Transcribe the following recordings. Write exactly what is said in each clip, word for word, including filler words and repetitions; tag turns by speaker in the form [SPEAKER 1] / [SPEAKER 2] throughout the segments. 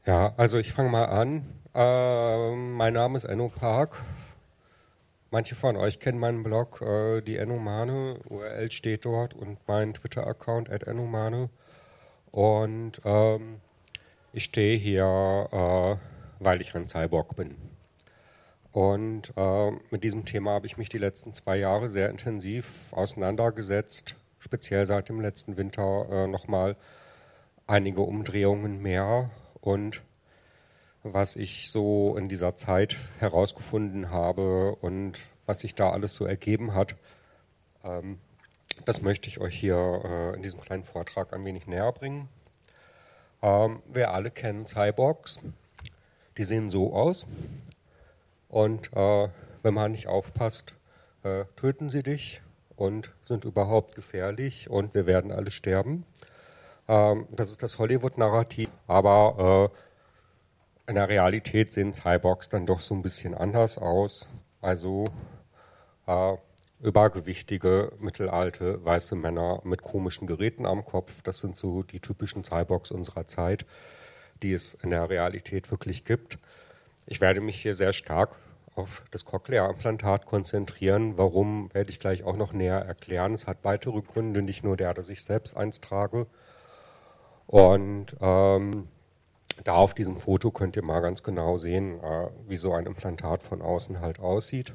[SPEAKER 1] Ja, also ich fange mal an. Äh, mein Name ist Enno Park. Manche von euch kennen meinen Blog, äh, die Ennomane. U R L steht dort und mein Twitter-Account at Ennomane. Und ähm, ich stehe hier, äh, weil ich ein Cyborg bin. Und äh, mit diesem Thema habe ich mich die letzten zwei Jahre sehr intensiv auseinandergesetzt. Speziell seit dem letzten Winter äh, nochmal einige Umdrehungen mehr. Und was ich so in dieser Zeit herausgefunden habe und was sich da alles so ergeben hat, ähm, das möchte ich euch hier äh, in diesem kleinen Vortrag ein wenig näher bringen. Ähm, wir alle kennen Cyborgs. Die sehen so aus. Und äh, wenn man nicht aufpasst, äh, töten sie dich und sind überhaupt gefährlich und wir werden alle sterben. Ähm, das ist das Hollywood-Narrativ, aber äh, in der Realität sehen Cyborgs dann doch so ein bisschen anders aus. Also äh, übergewichtige, mittelalte, weiße Männer mit komischen Geräten am Kopf. Das sind so die typischen Cyborgs unserer Zeit, die es in der Realität wirklich gibt. Ich werde mich hier sehr stark auf das Cochlea-Implantat konzentrieren. Warum, werde ich gleich auch noch näher erklären. Es hat weitere Gründe, nicht nur der, dass ich selbst eins trage. Und ähm, da auf diesem Foto könnt ihr mal ganz genau sehen, äh, wie so ein Implantat von außen halt aussieht.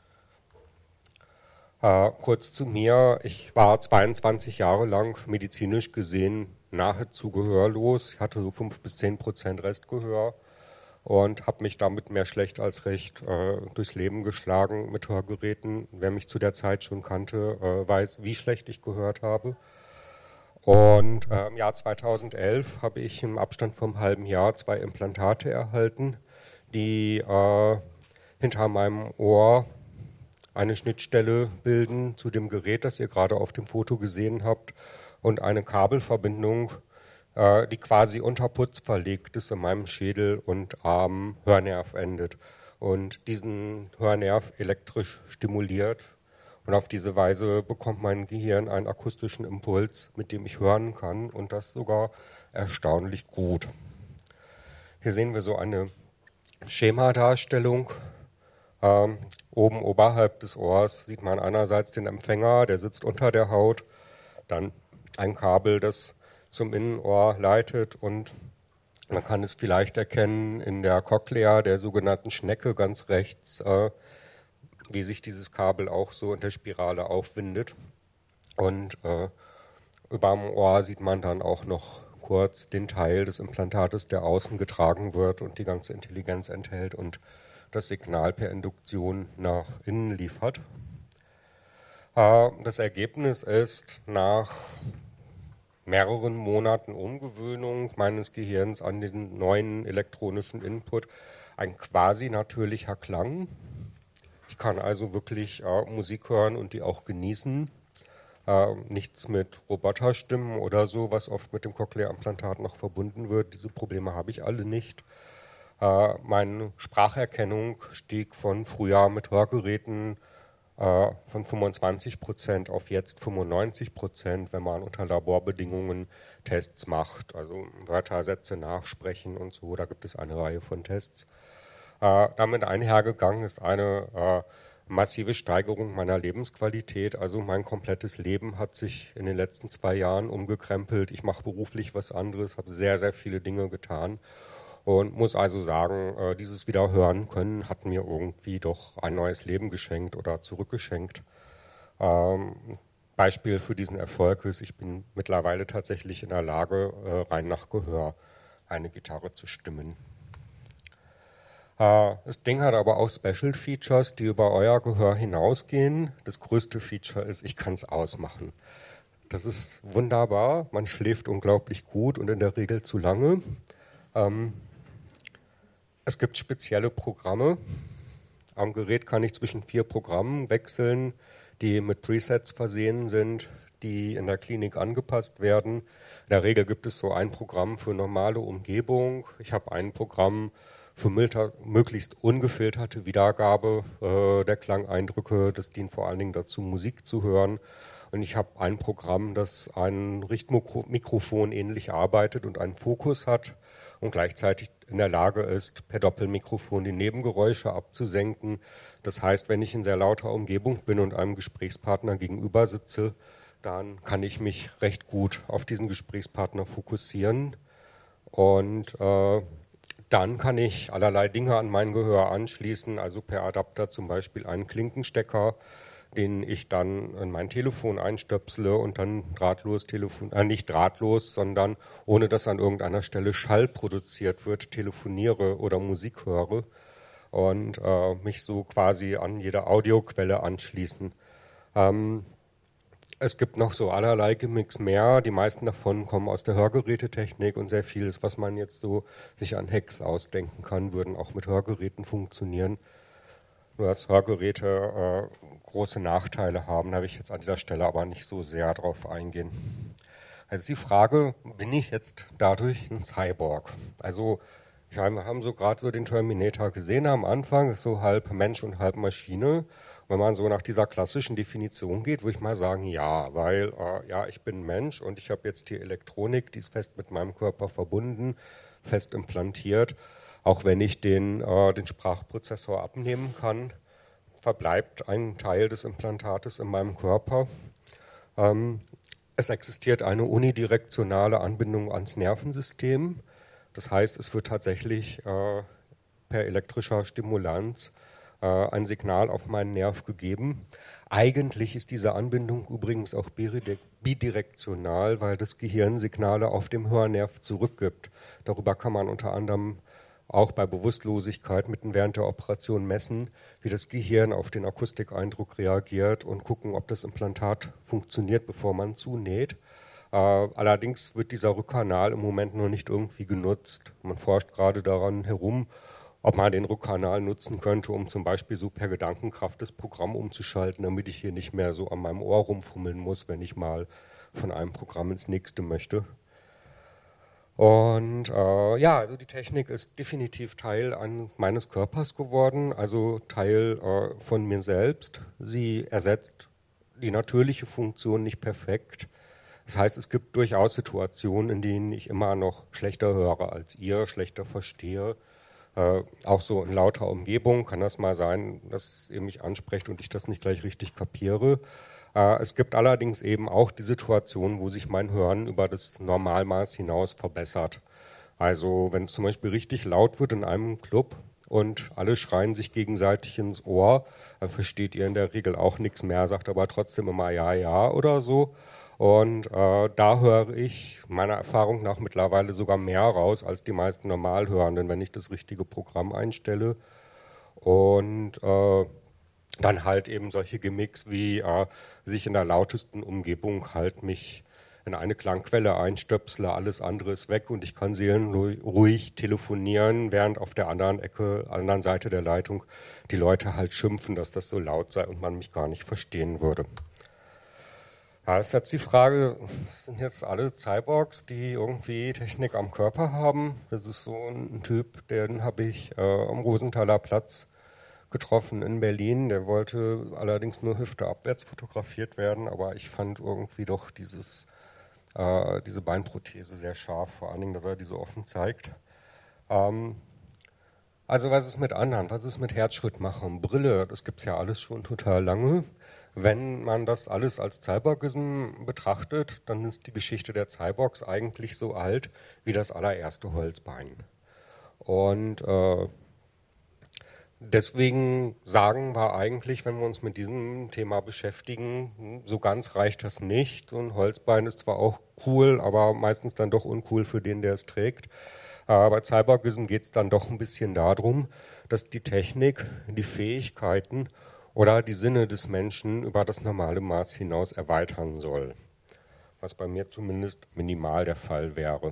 [SPEAKER 1] Äh, kurz zu mir, ich war zweiundzwanzig Jahre lang medizinisch gesehen nahezu gehörlos. Ich hatte so fünf bis zehn Prozent Restgehör und habe mich damit mehr schlecht als recht äh, durchs Leben geschlagen mit Hörgeräten. Wer mich zu der Zeit schon kannte, äh, weiß, wie schlecht ich gehört habe. Und äh, im Jahr zweitausendelf habe ich im Abstand vom halben Jahr zwei Implantate erhalten, die äh, hinter meinem Ohr eine Schnittstelle bilden zu dem Gerät, das ihr gerade auf dem Foto gesehen habt, und eine Kabelverbindung, äh, die quasi unter Putz verlegt ist in meinem Schädel und am Hörnerv endet. Und diesen Hörnerv elektrisch stimuliert. Und auf diese Weise bekommt mein Gehirn einen akustischen Impuls, mit dem ich hören kann, und das sogar erstaunlich gut. Hier sehen wir so eine Schemadarstellung. Ähm, oben oberhalb des Ohrs sieht man einerseits den Empfänger, der sitzt unter der Haut, dann ein Kabel, das zum Innenohr leitet, und man kann es vielleicht erkennen in der Cochlea, der sogenannten Schnecke ganz rechts, äh, wie sich dieses Kabel auch so in der Spirale aufwindet. Und äh, über dem Ohr sieht man dann auch noch kurz den Teil des Implantates, der außen getragen wird und die ganze Intelligenz enthält und das Signal per Induktion nach innen liefert. Äh, das Ergebnis ist nach mehreren Monaten Umgewöhnung meines Gehirns an den neuen elektronischen Input ein quasi natürlicher Klang. Ich kann also wirklich äh, Musik hören und die auch genießen. Äh, nichts mit Roboterstimmen oder so, was oft mit dem Cochlea-Implantat noch verbunden wird. Diese Probleme habe ich alle nicht. Äh, meine Spracherkennung stieg von früher mit Hörgeräten äh, von fünfundzwanzig Prozent auf jetzt fünfundneunzig Prozent, wenn man unter Laborbedingungen Tests macht. Also Wörter, Sätze nachsprechen und so. Da gibt es eine Reihe von Tests. Äh, damit einhergegangen ist eine äh, massive Steigerung meiner Lebensqualität. Also mein komplettes Leben hat sich in den letzten zwei Jahren umgekrempelt. Ich mache beruflich was anderes, habe sehr, sehr viele Dinge getan und muss also sagen, äh, dieses Wiederhören können hat mir irgendwie doch ein neues Leben geschenkt oder zurückgeschenkt. Ähm, Beispiel für diesen Erfolg ist, ich bin mittlerweile tatsächlich in der Lage, äh, rein nach Gehör eine Gitarre zu stimmen. Das Ding hat aber auch Special Features, die über euer Gehör hinausgehen. Das größte Feature ist, ich kann es ausmachen. Das ist wunderbar, man schläft unglaublich gut und in der Regel zu lange. Ähm, es gibt spezielle Programme. Am Gerät kann ich zwischen vier Programmen wechseln, die mit Presets versehen sind, die in der Klinik angepasst werden. In der Regel gibt es so ein Programm für normale Umgebung. Ich habe ein Programm für möglichst ungefilterte Wiedergabe äh, der Klangeindrücke. Das dient vor allen Dingen dazu, Musik zu hören. Und ich habe ein Programm, das ein Richtmikrofon ähnlich arbeitet und einen Fokus hat und gleichzeitig in der Lage ist, per Doppelmikrofon die Nebengeräusche abzusenken. Das heißt, wenn ich in sehr lauter Umgebung bin und einem Gesprächspartner gegenüber sitze, dann kann ich mich recht gut auf diesen Gesprächspartner fokussieren. Und äh, dann kann ich allerlei Dinge an mein Gehör anschließen, also per Adapter zum Beispiel einen Klinkenstecker, den ich dann in mein Telefon einstöpsele und dann drahtlos telefon äh, nicht drahtlos, sondern ohne dass an irgendeiner Stelle Schall produziert wird, telefoniere oder Musik höre und äh, mich so quasi an jede Audioquelle anschließen. Ähm, Es gibt noch so allerlei Gimmicks mehr. Die meisten davon kommen aus der Hörgerätetechnik und sehr vieles, was man jetzt so sich an Hacks ausdenken kann, würden auch mit Hörgeräten funktionieren. Nur dass Hörgeräte äh, große Nachteile haben, da will ich jetzt an dieser Stelle aber nicht so sehr drauf eingehen. Also die Frage, bin ich jetzt dadurch ein Cyborg? Also wir haben so gerade so den Terminator gesehen am Anfang, ist so halb Mensch und halb Maschine. Wenn man so nach dieser klassischen Definition geht, würde ich mal sagen, ja, weil äh, ja, ich bin Mensch und ich habe jetzt die Elektronik, die ist fest mit meinem Körper verbunden, fest implantiert. Auch wenn ich den, äh, den Sprachprozessor abnehmen kann, verbleibt ein Teil des Implantates in meinem Körper. Ähm, es existiert eine unidirektionale Anbindung ans Nervensystem. Das heißt, es wird tatsächlich äh, per elektrischer Stimulanz ein Signal auf meinen Nerv gegeben. Eigentlich ist diese Anbindung übrigens auch bidirektional, weil das Gehirn Signale auf dem Hörnerv zurückgibt. Darüber kann man unter anderem auch bei Bewusstlosigkeit mitten während der Operation messen, wie das Gehirn auf den Akustikeindruck reagiert und gucken, ob das Implantat funktioniert, bevor man zunäht. Äh, allerdings wird dieser Rückkanal im Moment noch nicht irgendwie genutzt. Man forscht gerade daran herum, ob man den Rückkanal nutzen könnte, um zum Beispiel so per Gedankenkraft das Programm umzuschalten, damit ich hier nicht mehr so an meinem Ohr rumfummeln muss, wenn ich mal von einem Programm ins nächste möchte. Und äh, ja, also die Technik ist definitiv Teil an, meines Körpers geworden, also Teil äh, von mir selbst. Sie ersetzt die natürliche Funktion nicht perfekt. Das heißt, es gibt durchaus Situationen, in denen ich immer noch schlechter höre als ihr, schlechter verstehe. Äh, auch so in lauter Umgebung kann das mal sein, dass ihr mich ansprecht und ich das nicht gleich richtig kapiere. Äh, es gibt allerdings eben auch die Situation, wo sich mein Hören über das Normalmaß hinaus verbessert. Also wenn es zum Beispiel richtig laut wird in einem Club und alle schreien sich gegenseitig ins Ohr, dann versteht ihr in der Regel auch nichts mehr, sagt aber trotzdem immer ja, ja oder so. Und äh, da höre ich meiner Erfahrung nach mittlerweile sogar mehr raus als die meisten Normalhörenden, wenn ich das richtige Programm einstelle. Und äh, dann halt eben solche Gimmicks wie äh, sich in der lautesten Umgebung halt mich in eine Klangquelle einstöpsle, alles andere ist weg und ich kann seelenruhig telefonieren, während auf der anderen Ecke, anderen Seite der Leitung die Leute halt schimpfen, dass das so laut sei und man mich gar nicht verstehen würde. Ja, ist jetzt die Frage, sind jetzt alle Cyborgs, die irgendwie Technik am Körper haben? Das ist so ein Typ, den habe ich äh, am Rosenthaler Platz getroffen in Berlin. Der wollte allerdings nur hüfteabwärts fotografiert werden, aber ich fand irgendwie doch dieses, äh, diese Beinprothese sehr scharf, vor allen Dingen, dass er die so offen zeigt. Ähm, also was ist mit anderen? Was ist mit Herzschrittmachern? Brille, das gibt es ja alles schon total lange. Wenn man das alles als Cyborgism betrachtet, dann ist die Geschichte der Cyborgs eigentlich so alt wie das allererste Holzbein. Und äh, deswegen sagen wir eigentlich, wenn wir uns mit diesem Thema beschäftigen, so ganz reicht das nicht. So ein Holzbein ist zwar auch cool, aber meistens dann doch uncool für den, der es trägt. Äh, bei Cyborgism geht es dann doch ein bisschen darum, dass die Technik, die Fähigkeiten oder die Sinne des Menschen über das normale Maß hinaus erweitern soll, was bei mir zumindest minimal der Fall wäre.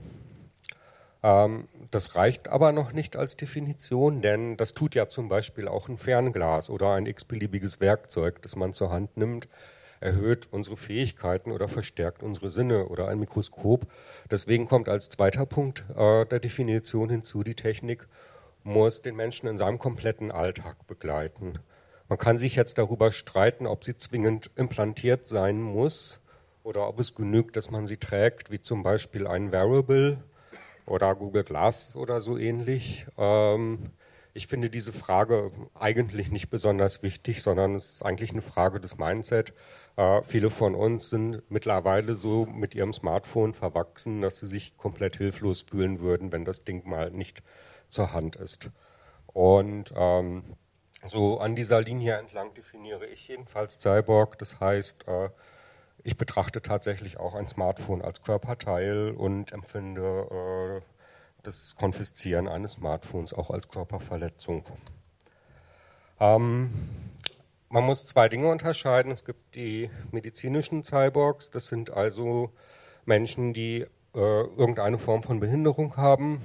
[SPEAKER 1] Ähm, das reicht aber noch nicht als Definition, denn das tut ja zum Beispiel auch ein Fernglas oder ein x-beliebiges Werkzeug, das man zur Hand nimmt, erhöht unsere Fähigkeiten oder verstärkt unsere Sinne oder ein Mikroskop. Deswegen kommt als zweiter Punkt äh, der Definition hinzu, die Technik muss den Menschen in seinem kompletten Alltag begleiten. Man kann sich jetzt darüber streiten, ob sie zwingend implantiert sein muss oder ob es genügt, dass man sie trägt, wie zum Beispiel ein Wearable oder Google Glass oder so ähnlich. Ähm, ich finde diese Frage eigentlich nicht besonders wichtig, sondern es ist eigentlich eine Frage des Mindset. Äh, viele von uns sind mittlerweile so mit ihrem Smartphone verwachsen, dass sie sich komplett hilflos fühlen würden, wenn das Ding mal nicht zur Hand ist. Und ähm, so an dieser Linie entlang definiere ich jedenfalls Cyborg. Das heißt, äh, ich betrachte tatsächlich auch ein Smartphone als Körperteil und empfinde äh, das Konfiszieren eines Smartphones auch als Körperverletzung. Ähm, man muss zwei Dinge unterscheiden. Es gibt die medizinischen Cyborgs. Das sind also Menschen, die äh, irgendeine Form von Behinderung haben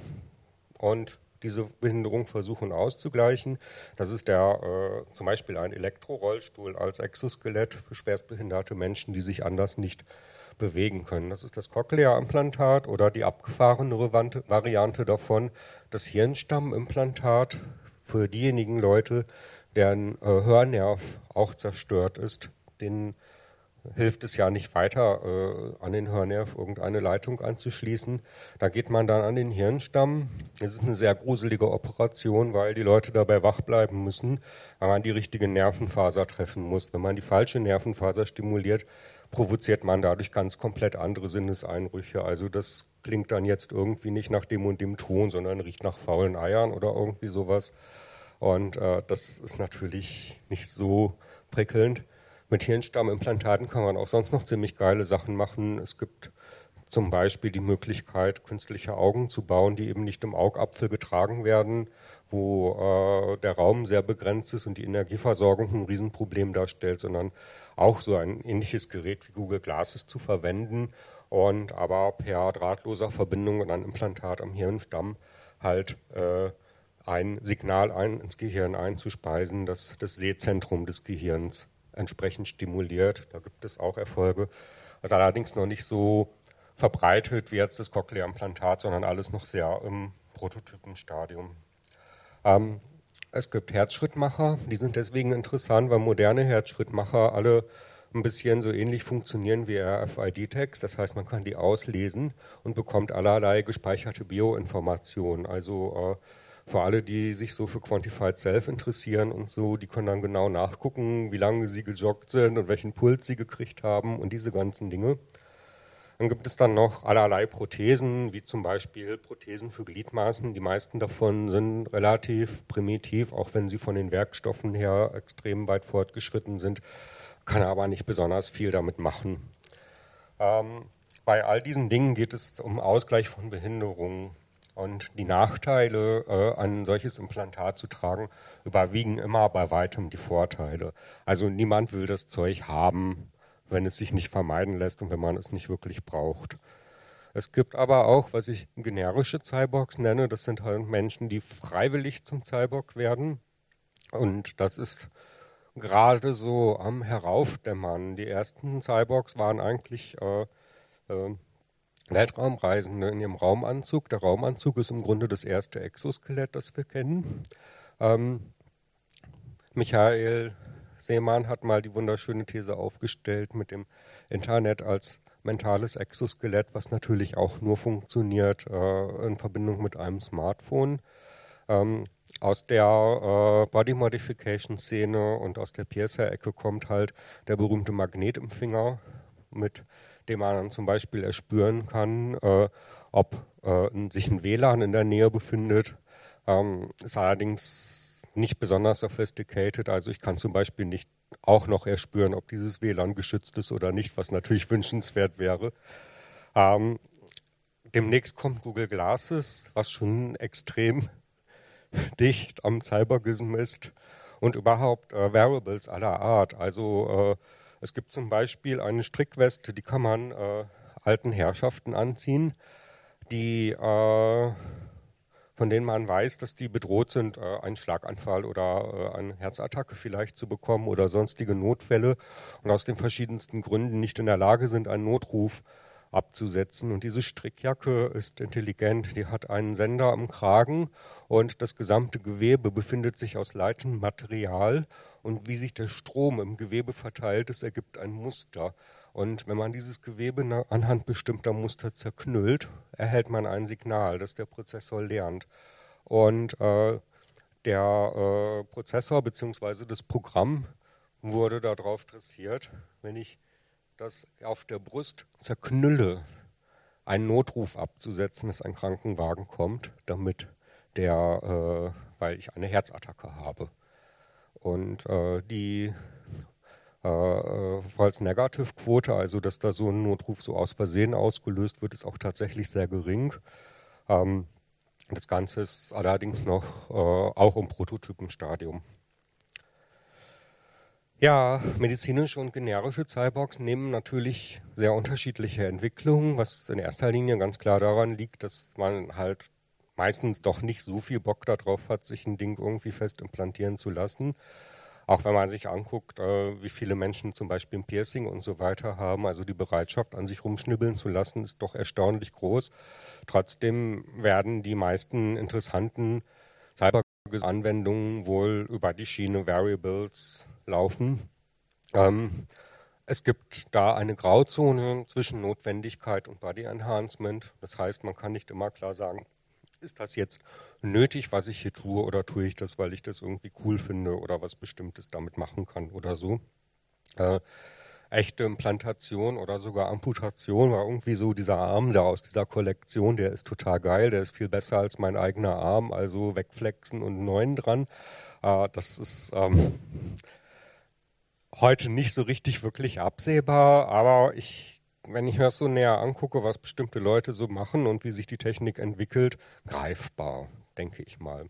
[SPEAKER 1] und diese Behinderung versuchen auszugleichen. Das ist der, äh, zum Beispiel ein Elektrorollstuhl als Exoskelett für schwerstbehinderte Menschen, die sich anders nicht bewegen können. Das ist das Cochlea-Implantat oder die abgefahrenere Variante davon, das Hirnstammimplantat für diejenigen Leute, deren äh, Hörnerv auch zerstört ist. Denen hilft es ja nicht weiter, äh, an den Hörnerv irgendeine Leitung anzuschließen. Da geht man dann an den Hirnstamm. Es ist eine sehr gruselige Operation, weil die Leute dabei wach bleiben müssen, weil man die richtige Nervenfaser treffen muss. Wenn man die falsche Nervenfaser stimuliert, provoziert man dadurch ganz komplett andere Sinneseinbrüche. Also das klingt dann jetzt irgendwie nicht nach dem und dem Ton, sondern riecht nach faulen Eiern oder irgendwie sowas. Und äh, das ist natürlich nicht so prickelnd. Mit Hirnstammimplantaten kann man auch sonst noch ziemlich geile Sachen machen. Es gibt zum Beispiel die Möglichkeit, künstliche Augen zu bauen, die eben nicht im Augapfel getragen werden, wo äh, der Raum sehr begrenzt ist und die Energieversorgung ein Riesenproblem darstellt, sondern auch so ein ähnliches Gerät wie Google Glasses zu verwenden und aber per drahtloser Verbindung und ein Implantat am Hirnstamm halt äh, ein Signal ein, ins Gehirn einzuspeisen, das das Sehzentrum des Gehirns entsprechend stimuliert. Da gibt es auch Erfolge. Also allerdings noch nicht so verbreitet wie jetzt das Cochlea-Implantat, sondern alles noch sehr im Prototypenstadium. Ähm, es gibt Herzschrittmacher, die sind deswegen interessant, weil moderne Herzschrittmacher alle ein bisschen so ähnlich funktionieren wie R F I D-Tags. Das heißt, man kann die auslesen und bekommt allerlei gespeicherte Bioinformationen. Also äh, für alle, die sich so für Quantified Self interessieren und so, die können dann genau nachgucken, wie lange sie gejoggt sind und welchen Puls sie gekriegt haben und diese ganzen Dinge. Dann gibt es dann noch allerlei Prothesen, wie zum Beispiel Prothesen für Gliedmaßen. Die meisten davon sind relativ primitiv, auch wenn sie von den Werkstoffen her extrem weit fortgeschritten sind, kann aber nicht besonders viel damit machen. Ähm, bei all diesen Dingen geht es um Ausgleich von Behinderungen. Und die Nachteile, äh, ein solches Implantat zu tragen, überwiegen immer bei weitem die Vorteile. Also niemand will das Zeug haben, wenn es sich nicht vermeiden lässt und wenn man es nicht wirklich braucht. Es gibt aber auch, was ich generische Cyborgs nenne, das sind halt Menschen, die freiwillig zum Cyborg werden. Und das ist gerade so am Heraufdämmern. Die ersten Cyborgs waren eigentlich äh, äh, Weltraumreisende in ihrem Raumanzug. Der Raumanzug ist im Grunde das erste Exoskelett, das wir kennen. Ähm, Michael Seemann hat mal die wunderschöne These aufgestellt mit dem Internet als mentales Exoskelett, was natürlich auch nur funktioniert äh, in Verbindung mit einem Smartphone. Ähm, aus der äh, Body Modification Szene und aus der Piercer-Ecke kommt halt der berühmte Magnet im Finger, mit dem man dann zum Beispiel erspüren kann, äh, ob äh, sich ein W L A N in der Nähe befindet. Ähm, ist allerdings nicht besonders sophisticated, also ich kann zum Beispiel nicht auch noch erspüren, ob dieses W L A N geschützt ist oder nicht, was natürlich wünschenswert wäre. Ähm, demnächst kommt Google Glasses, was schon extrem dicht am Cyborgism ist, und überhaupt äh, Wearables aller Art. Also äh, es gibt zum Beispiel eine Strickweste, die kann man äh, alten Herrschaften anziehen, die, äh, von denen man weiß, dass die bedroht sind, äh, einen Schlaganfall oder äh, eine Herzattacke vielleicht zu bekommen oder sonstige Notfälle und aus den verschiedensten Gründen nicht in der Lage sind, einen Notruf abzusetzen. Und diese Strickjacke ist intelligent, die hat einen Sender am Kragen und das gesamte Gewebe befindet sich aus leitendem Material und wie sich der Strom im Gewebe verteilt, das ergibt ein Muster. Und wenn man dieses Gewebe anhand bestimmter Muster zerknüllt, erhält man ein Signal, das der Prozessor lernt. Und äh, der äh, Prozessor bzw. das Programm wurde darauf dressiert, wenn ich das auf der Brust zerknülle, einen Notruf abzusetzen, dass ein Krankenwagen kommt, damit der, äh, weil ich eine Herzattacke habe. Und äh, die äh, False-Negative-Quote, also dass da so ein Notruf so aus Versehen ausgelöst wird, ist auch tatsächlich sehr gering. Ähm, das Ganze ist allerdings noch äh, auch im Prototypenstadium. Ja, medizinische und generische Cyborgs nehmen natürlich sehr unterschiedliche Entwicklungen, was in erster Linie ganz klar daran liegt, dass man halt meistens doch nicht so viel Bock darauf hat, sich ein Ding irgendwie fest implantieren zu lassen. Auch wenn man sich anguckt, äh, wie viele Menschen zum Beispiel ein Piercing und so weiter haben, also die Bereitschaft, an sich rumschnibbeln zu lassen, ist doch erstaunlich groß. Trotzdem werden die meisten interessanten Cyborg-Anwendungen wohl über die Schiene Variables laufen. Ähm, es gibt da eine Grauzone zwischen Notwendigkeit und Body Enhancement. Das heißt, man kann nicht immer klar sagen, ist das jetzt nötig, was ich hier tue, oder tue ich das, weil ich das irgendwie cool finde oder was Bestimmtes damit machen kann oder so. Äh, echte Implantation oder sogar Amputation war irgendwie so dieser Arm da aus dieser Kollektion, der ist total geil, der ist viel besser als mein eigener Arm, also wegflexen und einen neuen dran. Äh, das ist ähm, heute nicht so richtig wirklich absehbar, aber ich wenn ich mir das so näher angucke, was bestimmte Leute so machen und wie sich die Technik entwickelt, greifbar, denke ich mal.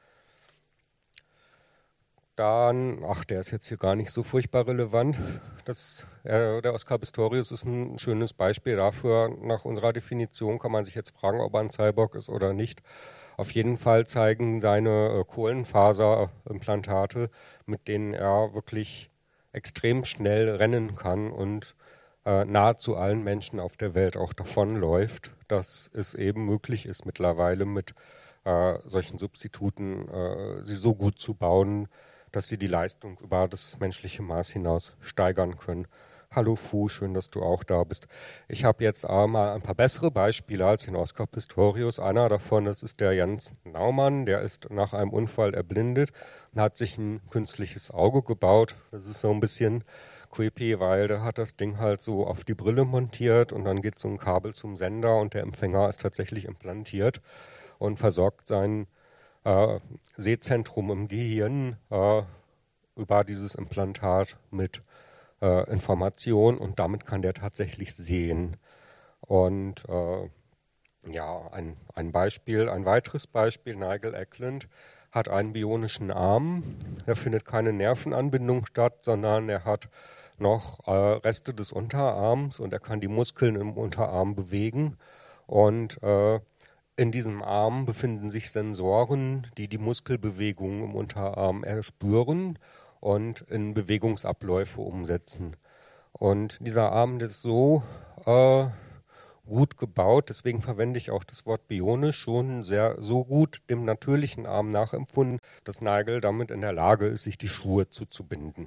[SPEAKER 1] Dann, ach, der ist jetzt hier gar nicht so furchtbar relevant. Das, äh, der Oscar Pistorius ist ein schönes Beispiel dafür. Nach unserer Definition kann man sich jetzt fragen, ob er ein Cyborg ist oder nicht. Auf jeden Fall zeigen seine äh, Kohlenfaserimplantate, mit denen er wirklich extrem schnell rennen kann und Äh, nahezu allen Menschen auf der Welt auch davonläuft, dass es eben möglich ist, mittlerweile mit äh, solchen Substituten äh, sie so gut zu bauen, dass sie die Leistung über das menschliche Maß hinaus steigern können. Hallo Fu, schön, dass du auch da bist. Ich habe jetzt äh, mal ein paar bessere Beispiele als den Oscar Pistorius. Einer davon, das ist der Jens Naumann, der ist nach einem Unfall erblindet und hat sich ein künstliches Auge gebaut. Das ist so ein bisschen creepy, weil der hat das Ding halt so auf die Brille montiert und dann geht so ein Kabel zum Sender und der Empfänger ist tatsächlich implantiert und versorgt sein äh, Sehzentrum im Gehirn äh, über dieses Implantat mit äh, Information und damit kann der tatsächlich sehen. Und äh, ja, ein, ein Beispiel, ein weiteres Beispiel, Nigel Eckland hat einen bionischen Arm. Da findet keine Nervenanbindung statt, sondern er hat noch äh, Reste des Unterarms und er kann die Muskeln im Unterarm bewegen. Und äh, in diesem Arm befinden sich Sensoren, die die Muskelbewegungen im Unterarm erspüren und in Bewegungsabläufe umsetzen. Und dieser Arm ist so äh, gut gebaut, deswegen verwende ich auch das Wort bionisch, schon sehr so gut dem natürlichen Arm nachempfunden, dass Nigel damit in der Lage ist, sich die Schuhe zuzubinden.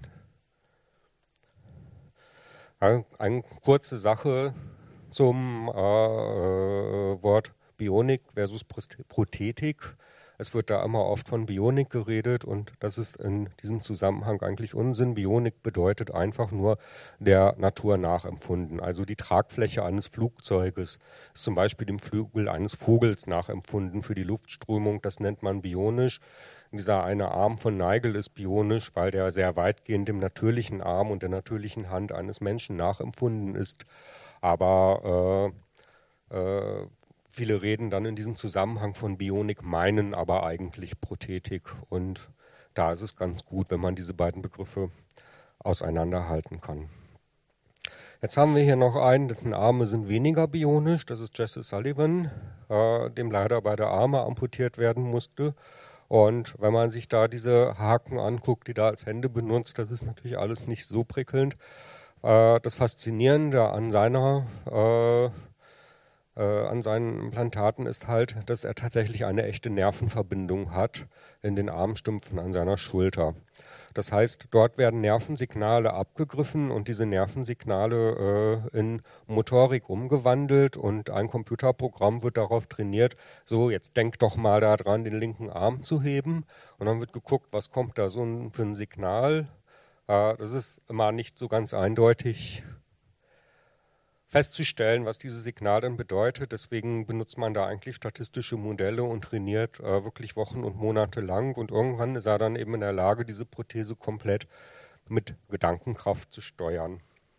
[SPEAKER 1] Ja, eine kurze Sache zum äh, Wort Bionik versus Prothetik. Es wird da immer oft von Bionik geredet und das ist in diesem Zusammenhang eigentlich Unsinn. Bionik bedeutet einfach nur der Natur nachempfunden. Also die Tragfläche eines Flugzeuges ist zum Beispiel dem Flügel eines Vogels nachempfunden für die Luftströmung. Das nennt man bionisch. Dieser eine Arm von Nigel ist bionisch, weil der sehr weitgehend dem natürlichen Arm und der natürlichen Hand eines Menschen nachempfunden ist. Aber äh, äh, viele reden dann in diesem Zusammenhang von Bionik, meinen aber eigentlich Prothetik. Und da ist es ganz gut, wenn man diese beiden Begriffe auseinanderhalten kann. Jetzt haben wir hier noch einen, dessen Arme sind weniger bionisch. Das ist Jesse Sullivan, äh, dem leider beide Arme amputiert werden musste. Und wenn man sich da diese Haken anguckt, die da als Hände benutzt, das ist natürlich alles nicht so prickelnd. Äh, das Faszinierende an seiner äh, äh, an seinen Implantaten ist halt, dass er tatsächlich eine echte Nervenverbindung hat in den Armstümpfen an seiner Schulter. Das heißt, dort werden Nervensignale abgegriffen und diese Nervensignale äh, in Motorik umgewandelt und ein Computerprogramm wird darauf trainiert, so jetzt denk doch mal daran, den linken Arm zu heben und dann wird geguckt, was kommt da so ein, für ein Signal. Äh, das ist immer nicht so ganz eindeutig festzustellen, was dieses Signal dann bedeutet. Deswegen benutzt man da eigentlich statistische Modelle und trainiert äh, wirklich Wochen und Monate lang. Und irgendwann ist er dann eben in der Lage, diese Prothese komplett mit Gedankenkraft zu steuern.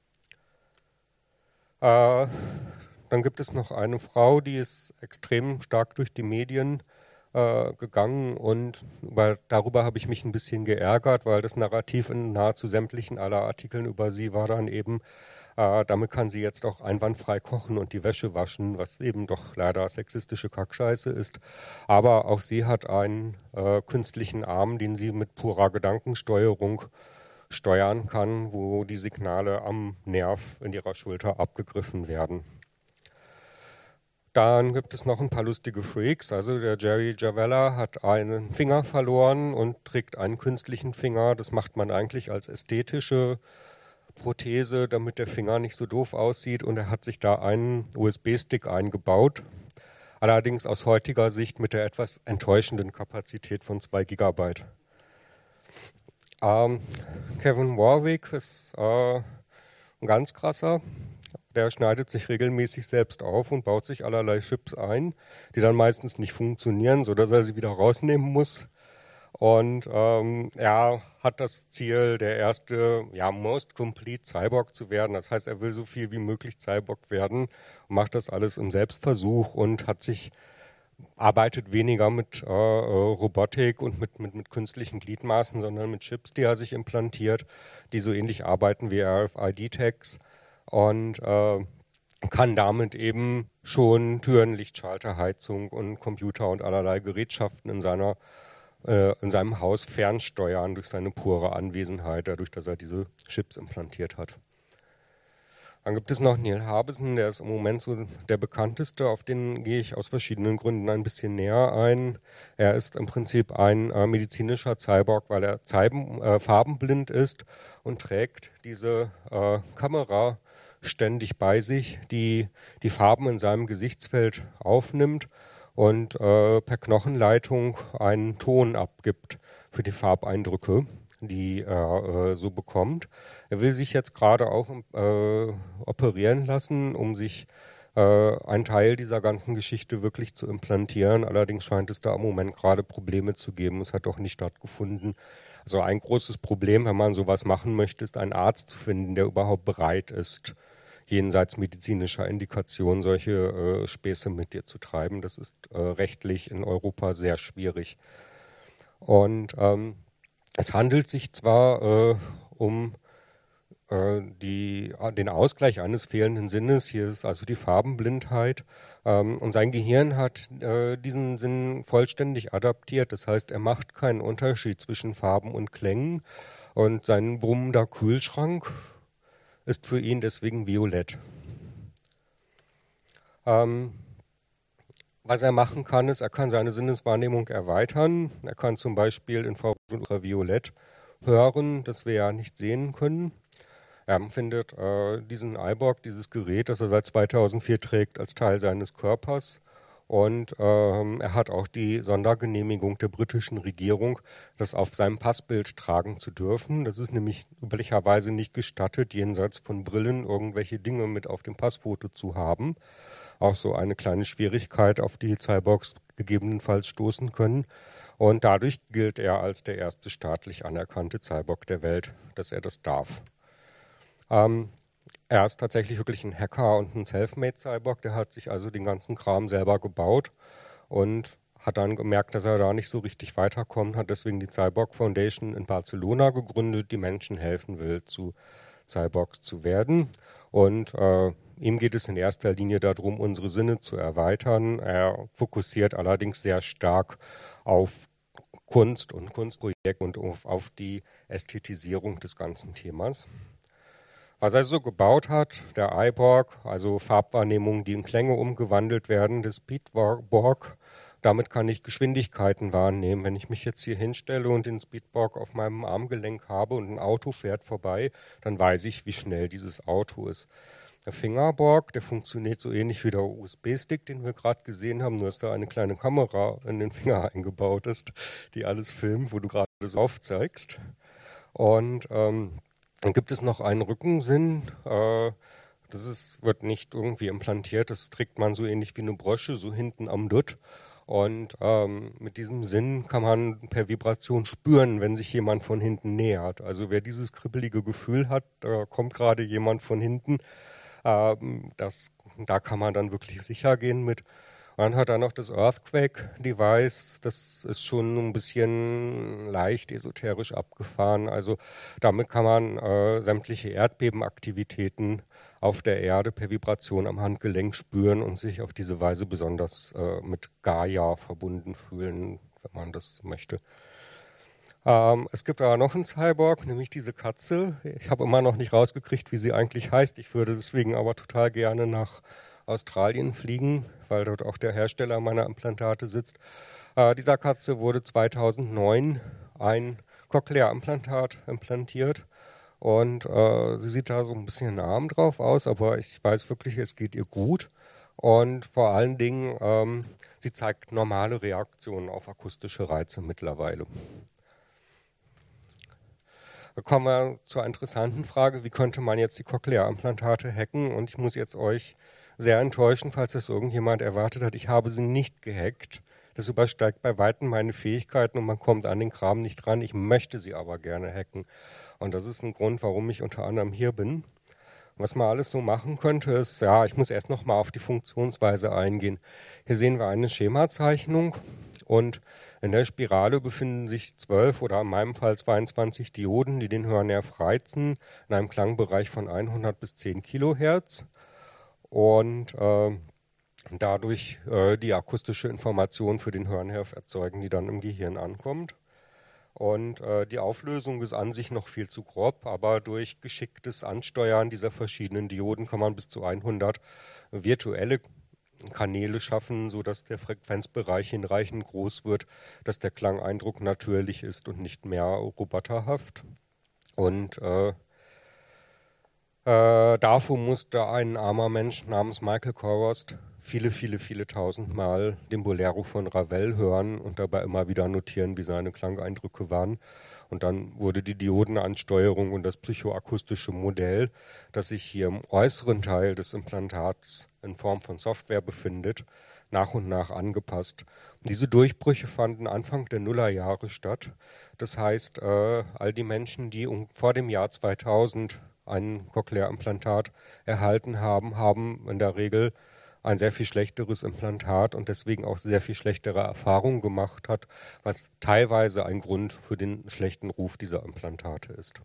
[SPEAKER 1] Äh, dann gibt es noch eine Frau, die ist extrem stark durch die Medien äh, gegangen und über, darüber habe ich mich ein bisschen geärgert, weil das Narrativ in nahezu sämtlichen aller Artikeln über sie war dann eben, Äh, damit kann sie jetzt auch einwandfrei kochen und die Wäsche waschen, was eben doch leider sexistische Kackscheiße ist. Aber auch sie hat einen äh, künstlichen Arm, den sie mit purer Gedankensteuerung steuern kann, wo die Signale am Nerv in ihrer Schulter abgegriffen werden. Dann gibt es noch ein paar lustige Freaks. Also der Jerry Javella hat einen Finger verloren und trägt einen künstlichen Finger. Das macht man eigentlich als ästhetische Prothese, damit der Finger nicht so doof aussieht, und er hat sich da einen U S B-Stick eingebaut. Allerdings aus heutiger Sicht mit der etwas enttäuschenden Kapazität von zwei Gigabyte. Ähm, Kevin Warwick ist äh, ein ganz krasser. Der schneidet sich regelmäßig selbst auf und baut sich allerlei Chips ein, die dann meistens nicht funktionieren, sodass er sie wieder rausnehmen muss. Und ähm, er hat das Ziel, der erste, ja, most complete Cyborg zu werden. Das heißt, er will so viel wie möglich Cyborg werden und macht das alles im Selbstversuch und hat sich, arbeitet weniger mit äh, Robotik und mit, mit, mit künstlichen Gliedmaßen, sondern mit Chips, die er sich implantiert, die so ähnlich arbeiten wie R F I D-Tags und äh, kann damit eben schon Türen, Lichtschalter, Heizung und Computer und allerlei Gerätschaften in seiner in seinem Haus fernsteuern durch seine pure Anwesenheit, dadurch, dass er diese Chips implantiert hat. Dann gibt es noch Neil Harbison, der ist im Moment so der bekannteste, auf den gehe ich aus verschiedenen Gründen ein bisschen näher ein. Er ist im Prinzip ein äh, medizinischer Cyborg, weil er Zeiben, äh, farbenblind ist und trägt diese äh, Kamera ständig bei sich, die die Farben in seinem Gesichtsfeld aufnimmt und äh, per Knochenleitung einen Ton abgibt für die Farbeindrücke, die er äh, so bekommt. Er will sich jetzt gerade auch äh, operieren lassen, um sich äh, einen Teil dieser ganzen Geschichte wirklich zu implantieren. Allerdings scheint es da im Moment gerade Probleme zu geben. Es hat doch nicht stattgefunden. Also ein großes Problem, wenn man sowas machen möchte, ist einen Arzt zu finden, der überhaupt bereit ist, jenseits medizinischer Indikation solche äh, Späße mit dir zu treiben. Das ist äh, rechtlich in Europa sehr schwierig. Und ähm, es handelt sich zwar äh, um äh, die, den Ausgleich eines fehlenden Sinnes, hier ist also die Farbenblindheit, ähm, und sein Gehirn hat äh, diesen Sinn vollständig adaptiert. Das heißt, er macht keinen Unterschied zwischen Farben und Klängen, und sein brummender Kühlschrank ist für ihn deswegen violett. Ähm, was er machen kann, ist, er kann seine Sinneswahrnehmung erweitern. Er kann zum Beispiel Infrarot-Violett hören, das wir ja nicht sehen können. Er empfindet äh, diesen iBook, dieses Gerät, das er seit zweitausendvier trägt, als Teil seines Körpers. Und ähm, er hat auch die Sondergenehmigung der britischen Regierung, das auf seinem Passbild tragen zu dürfen. Das ist nämlich üblicherweise nicht gestattet, jenseits von Brillen irgendwelche Dinge mit auf dem Passfoto zu haben. Auch so eine kleine Schwierigkeit, auf die Cyborgs gegebenenfalls stoßen können. Und dadurch gilt er als der erste staatlich anerkannte Cyborg der Welt, dass er das darf. Ähm, Er ist tatsächlich wirklich ein Hacker und ein Selfmade-Cyborg. Der hat sich also den ganzen Kram selber gebaut und hat dann gemerkt, dass er da nicht so richtig weiterkommt, hat deswegen die Cyborg Foundation in Barcelona gegründet, die Menschen helfen will, zu Cyborgs zu werden. Und äh, ihm geht es in erster Linie darum, unsere Sinne zu erweitern. Er fokussiert allerdings sehr stark auf Kunst und Kunstprojekte und auf, auf die Ästhetisierung des ganzen Themas. Was er so gebaut hat, der iBorg, also Farbwahrnehmungen, die in Klänge umgewandelt werden, das Speedborg, damit kann ich Geschwindigkeiten wahrnehmen. Wenn ich mich jetzt hier hinstelle und den Speedborg auf meinem Armgelenk habe und ein Auto fährt vorbei, dann weiß ich, wie schnell dieses Auto ist. Der Fingerborg, der funktioniert so ähnlich wie der U S B-Stick, den wir gerade gesehen haben, nur dass da eine kleine Kamera in den Finger eingebaut ist, die alles filmt, wo du gerade so aufzeigst. Und ähm, dann gibt es noch einen Rückensinn, äh, das ist, wird nicht irgendwie implantiert, das trägt man so ähnlich wie eine Brosche, so hinten am Dutt. Und ähm, mit diesem Sinn kann man per Vibration spüren, wenn sich jemand von hinten nähert. Also wer dieses kribbelige Gefühl hat, da kommt gerade jemand von hinten, ähm, das, da kann man dann wirklich sicher gehen mit. Und dann hat er noch das Earthquake-Device, das ist schon ein bisschen leicht esoterisch abgefahren. Also damit kann man äh, sämtliche Erdbebenaktivitäten auf der Erde per Vibration am Handgelenk spüren und sich auf diese Weise besonders äh, mit Gaia verbunden fühlen, wenn man das möchte. Ähm, es gibt aber noch einen Cyborg, nämlich diese Katze. Ich habe immer noch nicht rausgekriegt, wie sie eigentlich heißt. Ich würde deswegen aber total gerne nach Australien fliegen, weil dort auch der Hersteller meiner Implantate sitzt. Äh, dieser Katze wurde zweitausendneun ein Cochlea-Implantat implantiert und äh, sie sieht da so ein bisschen arm drauf aus, aber ich weiß wirklich, es geht ihr gut und vor allen Dingen, ähm, sie zeigt normale Reaktionen auf akustische Reize mittlerweile. Da kommen wir zur interessanten Frage, wie könnte man jetzt die Cochlea-Implantate hacken? Und ich muss jetzt euch sehr enttäuschen, falls das irgendjemand erwartet hat. Ich habe sie nicht gehackt. Das übersteigt bei Weitem meine Fähigkeiten und man kommt an den Kram nicht dran. Ich möchte sie aber gerne hacken. Und das ist ein Grund, warum ich unter anderem hier bin. Was man alles so machen könnte, ist, ja, ich muss erst noch mal auf die Funktionsweise eingehen. Hier sehen wir eine Schemazeichnung und in der Spirale befinden sich zwölf oder in meinem Fall zweiundzwanzig Dioden, die den Hörnerv reizen, in einem Klangbereich von hundert bis zehn Kilohertz und äh, dadurch äh, die akustische Information für den Hörnerv erzeugen, die dann im Gehirn ankommt. Und äh, die Auflösung ist an sich noch viel zu grob, aber durch geschicktes Ansteuern dieser verschiedenen Dioden kann man bis zu hundert virtuelle Kanäle schaffen, sodass der Frequenzbereich hinreichend groß wird, dass der Klangeindruck natürlich ist und nicht mehr roboterhaft. Und äh, äh, dafür musste ein armer Mensch namens Michael Korost viele, viele, viele tausend Mal den Bolero von Ravel hören und dabei immer wieder notieren, wie seine Klangeindrücke waren. Und dann wurde die Diodenansteuerung und das psychoakustische Modell, das sich hier im äußeren Teil des Implantats in Form von Software befindet, nach und nach angepasst. Und diese Durchbrüche fanden Anfang der Nullerjahre statt. Das heißt, äh, all die Menschen, die um, vor dem Jahr zweitausend ein Cochlea-Implantat erhalten haben, haben in der Regel ein sehr viel schlechteres Implantat und deswegen auch sehr viel schlechtere Erfahrungen gemacht hat, was teilweise ein Grund für den schlechten Ruf dieser Implantate ist.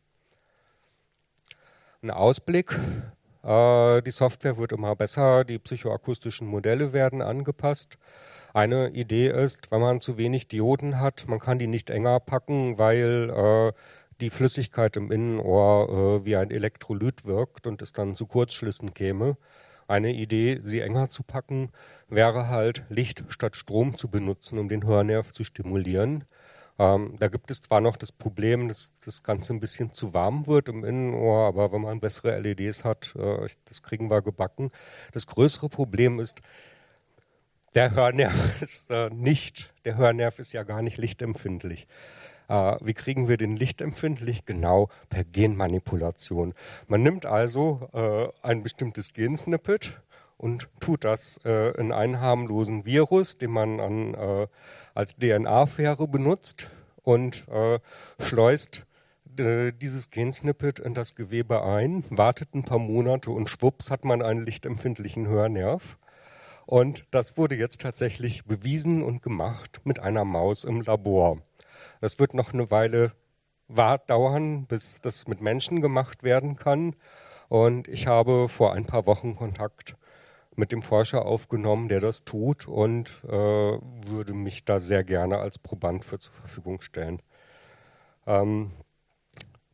[SPEAKER 1] Ein Ausblick. Äh, die Software wird immer besser, die psychoakustischen Modelle werden angepasst. Eine Idee ist, wenn man zu wenig Dioden hat, man kann die nicht enger packen, weil äh, die Flüssigkeit im Innenohr äh, wie ein Elektrolyt wirkt und es dann zu Kurzschlüssen käme. Eine Idee, sie enger zu packen, wäre halt, Licht statt Strom zu benutzen, um den Hörnerv zu stimulieren. Ähm, da gibt es zwar noch das Problem, dass das Ganze ein bisschen zu warm wird im Innenohr, aber wenn man bessere L E Ds hat, äh, das kriegen wir gebacken. Das größere Problem ist, der Hörnerv ist äh, nicht, der Hörnerv ist ja gar nicht lichtempfindlich. Äh, wie kriegen wir den lichtempfindlich? Genau, per Genmanipulation. Man nimmt also äh, ein bestimmtes Gensnippet und tut das äh, in einen harmlosen Virus, den man an, äh, als D N A-Fähre benutzt und äh, schleust äh, dieses Gensnippet in das Gewebe ein, wartet ein paar Monate und schwupps hat man einen lichtempfindlichen Hörnerv. Und das wurde jetzt tatsächlich bewiesen und gemacht mit einer Maus im Labor. Das wird noch eine Weile dauern, bis das mit Menschen gemacht werden kann. Und ich habe vor ein paar Wochen Kontakt mit dem Forscher aufgenommen, der das tut und äh, würde mich da sehr gerne als Proband für zur Verfügung stellen. Ähm,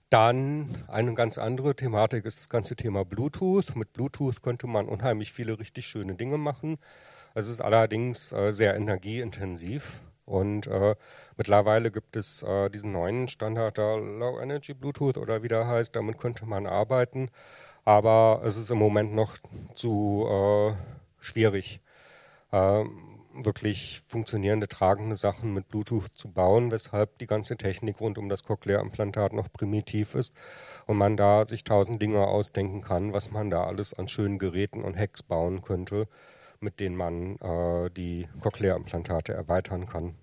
[SPEAKER 1] Dann eine ganz andere Thematik ist das ganze Thema Bluetooth. Mit Bluetooth könnte man unheimlich viele richtig schöne Dinge machen. Es ist allerdings äh, sehr energieintensiv und äh, mittlerweile gibt es äh, diesen neuen Standard, da Low Energy Bluetooth oder wie der heißt, damit könnte man arbeiten, aber es ist im Moment noch zu äh, schwierig, äh, wirklich funktionierende, tragende Sachen mit Bluetooth zu bauen, weshalb die ganze Technik rund um das Cochlea-Implantat noch primitiv ist und man da sich tausend Dinge ausdenken kann, was man da alles an schönen Geräten und Hacks bauen könnte, mit denen man äh, die Cochlea-Implantate erweitern kann.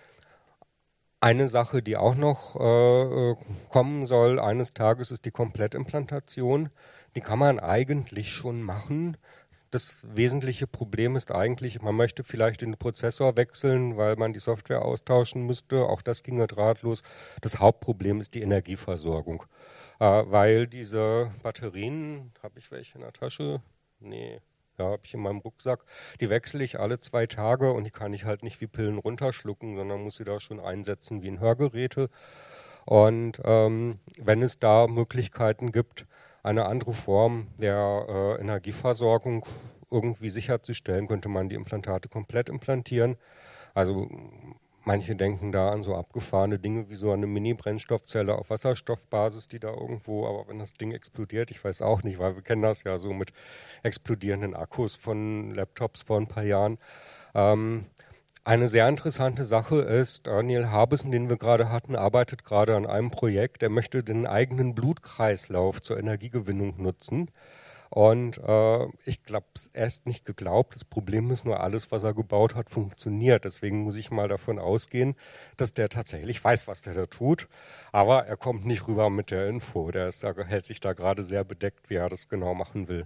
[SPEAKER 1] Eine Sache, die auch noch äh, kommen soll eines Tages, ist die Komplettimplantation. Die kann man eigentlich schon machen. Das wesentliche Problem ist eigentlich, man möchte vielleicht den Prozessor wechseln, weil man die Software austauschen müsste. Auch das ginge drahtlos. Das Hauptproblem ist die Energieversorgung, äh, weil diese Batterien, habe ich welche in der Tasche? Nee. Ja, habe ich in meinem Rucksack. Die wechsle ich alle zwei Tage und die kann ich halt nicht wie Pillen runterschlucken, sondern muss sie da schon einsetzen wie in Hörgeräte. Und ähm, wenn es da Möglichkeiten gibt, eine andere Form der äh, Energieversorgung irgendwie sicherzustellen, könnte man die Implantate komplett implantieren. Also manche denken da an so abgefahrene Dinge wie so eine Mini-Brennstoffzelle auf Wasserstoffbasis, die da irgendwo, aber wenn das Ding explodiert, ich weiß auch nicht, weil wir kennen das ja so mit explodierenden Akkus von Laptops vor ein paar Jahren. Ähm, eine sehr interessante Sache ist, Neil Harbisson, den wir gerade hatten, arbeitet gerade an einem Projekt, der möchte den eigenen Blutkreislauf zur Energiegewinnung nutzen. Und äh, ich glaube, er ist nicht geglaubt. Das Problem ist nur, alles, was er gebaut hat, funktioniert. Deswegen muss ich mal davon ausgehen, dass der tatsächlich weiß, was der da tut. Aber er kommt nicht rüber mit der Info. Der ist, der hält sich da gerade sehr bedeckt, wie er das genau machen will.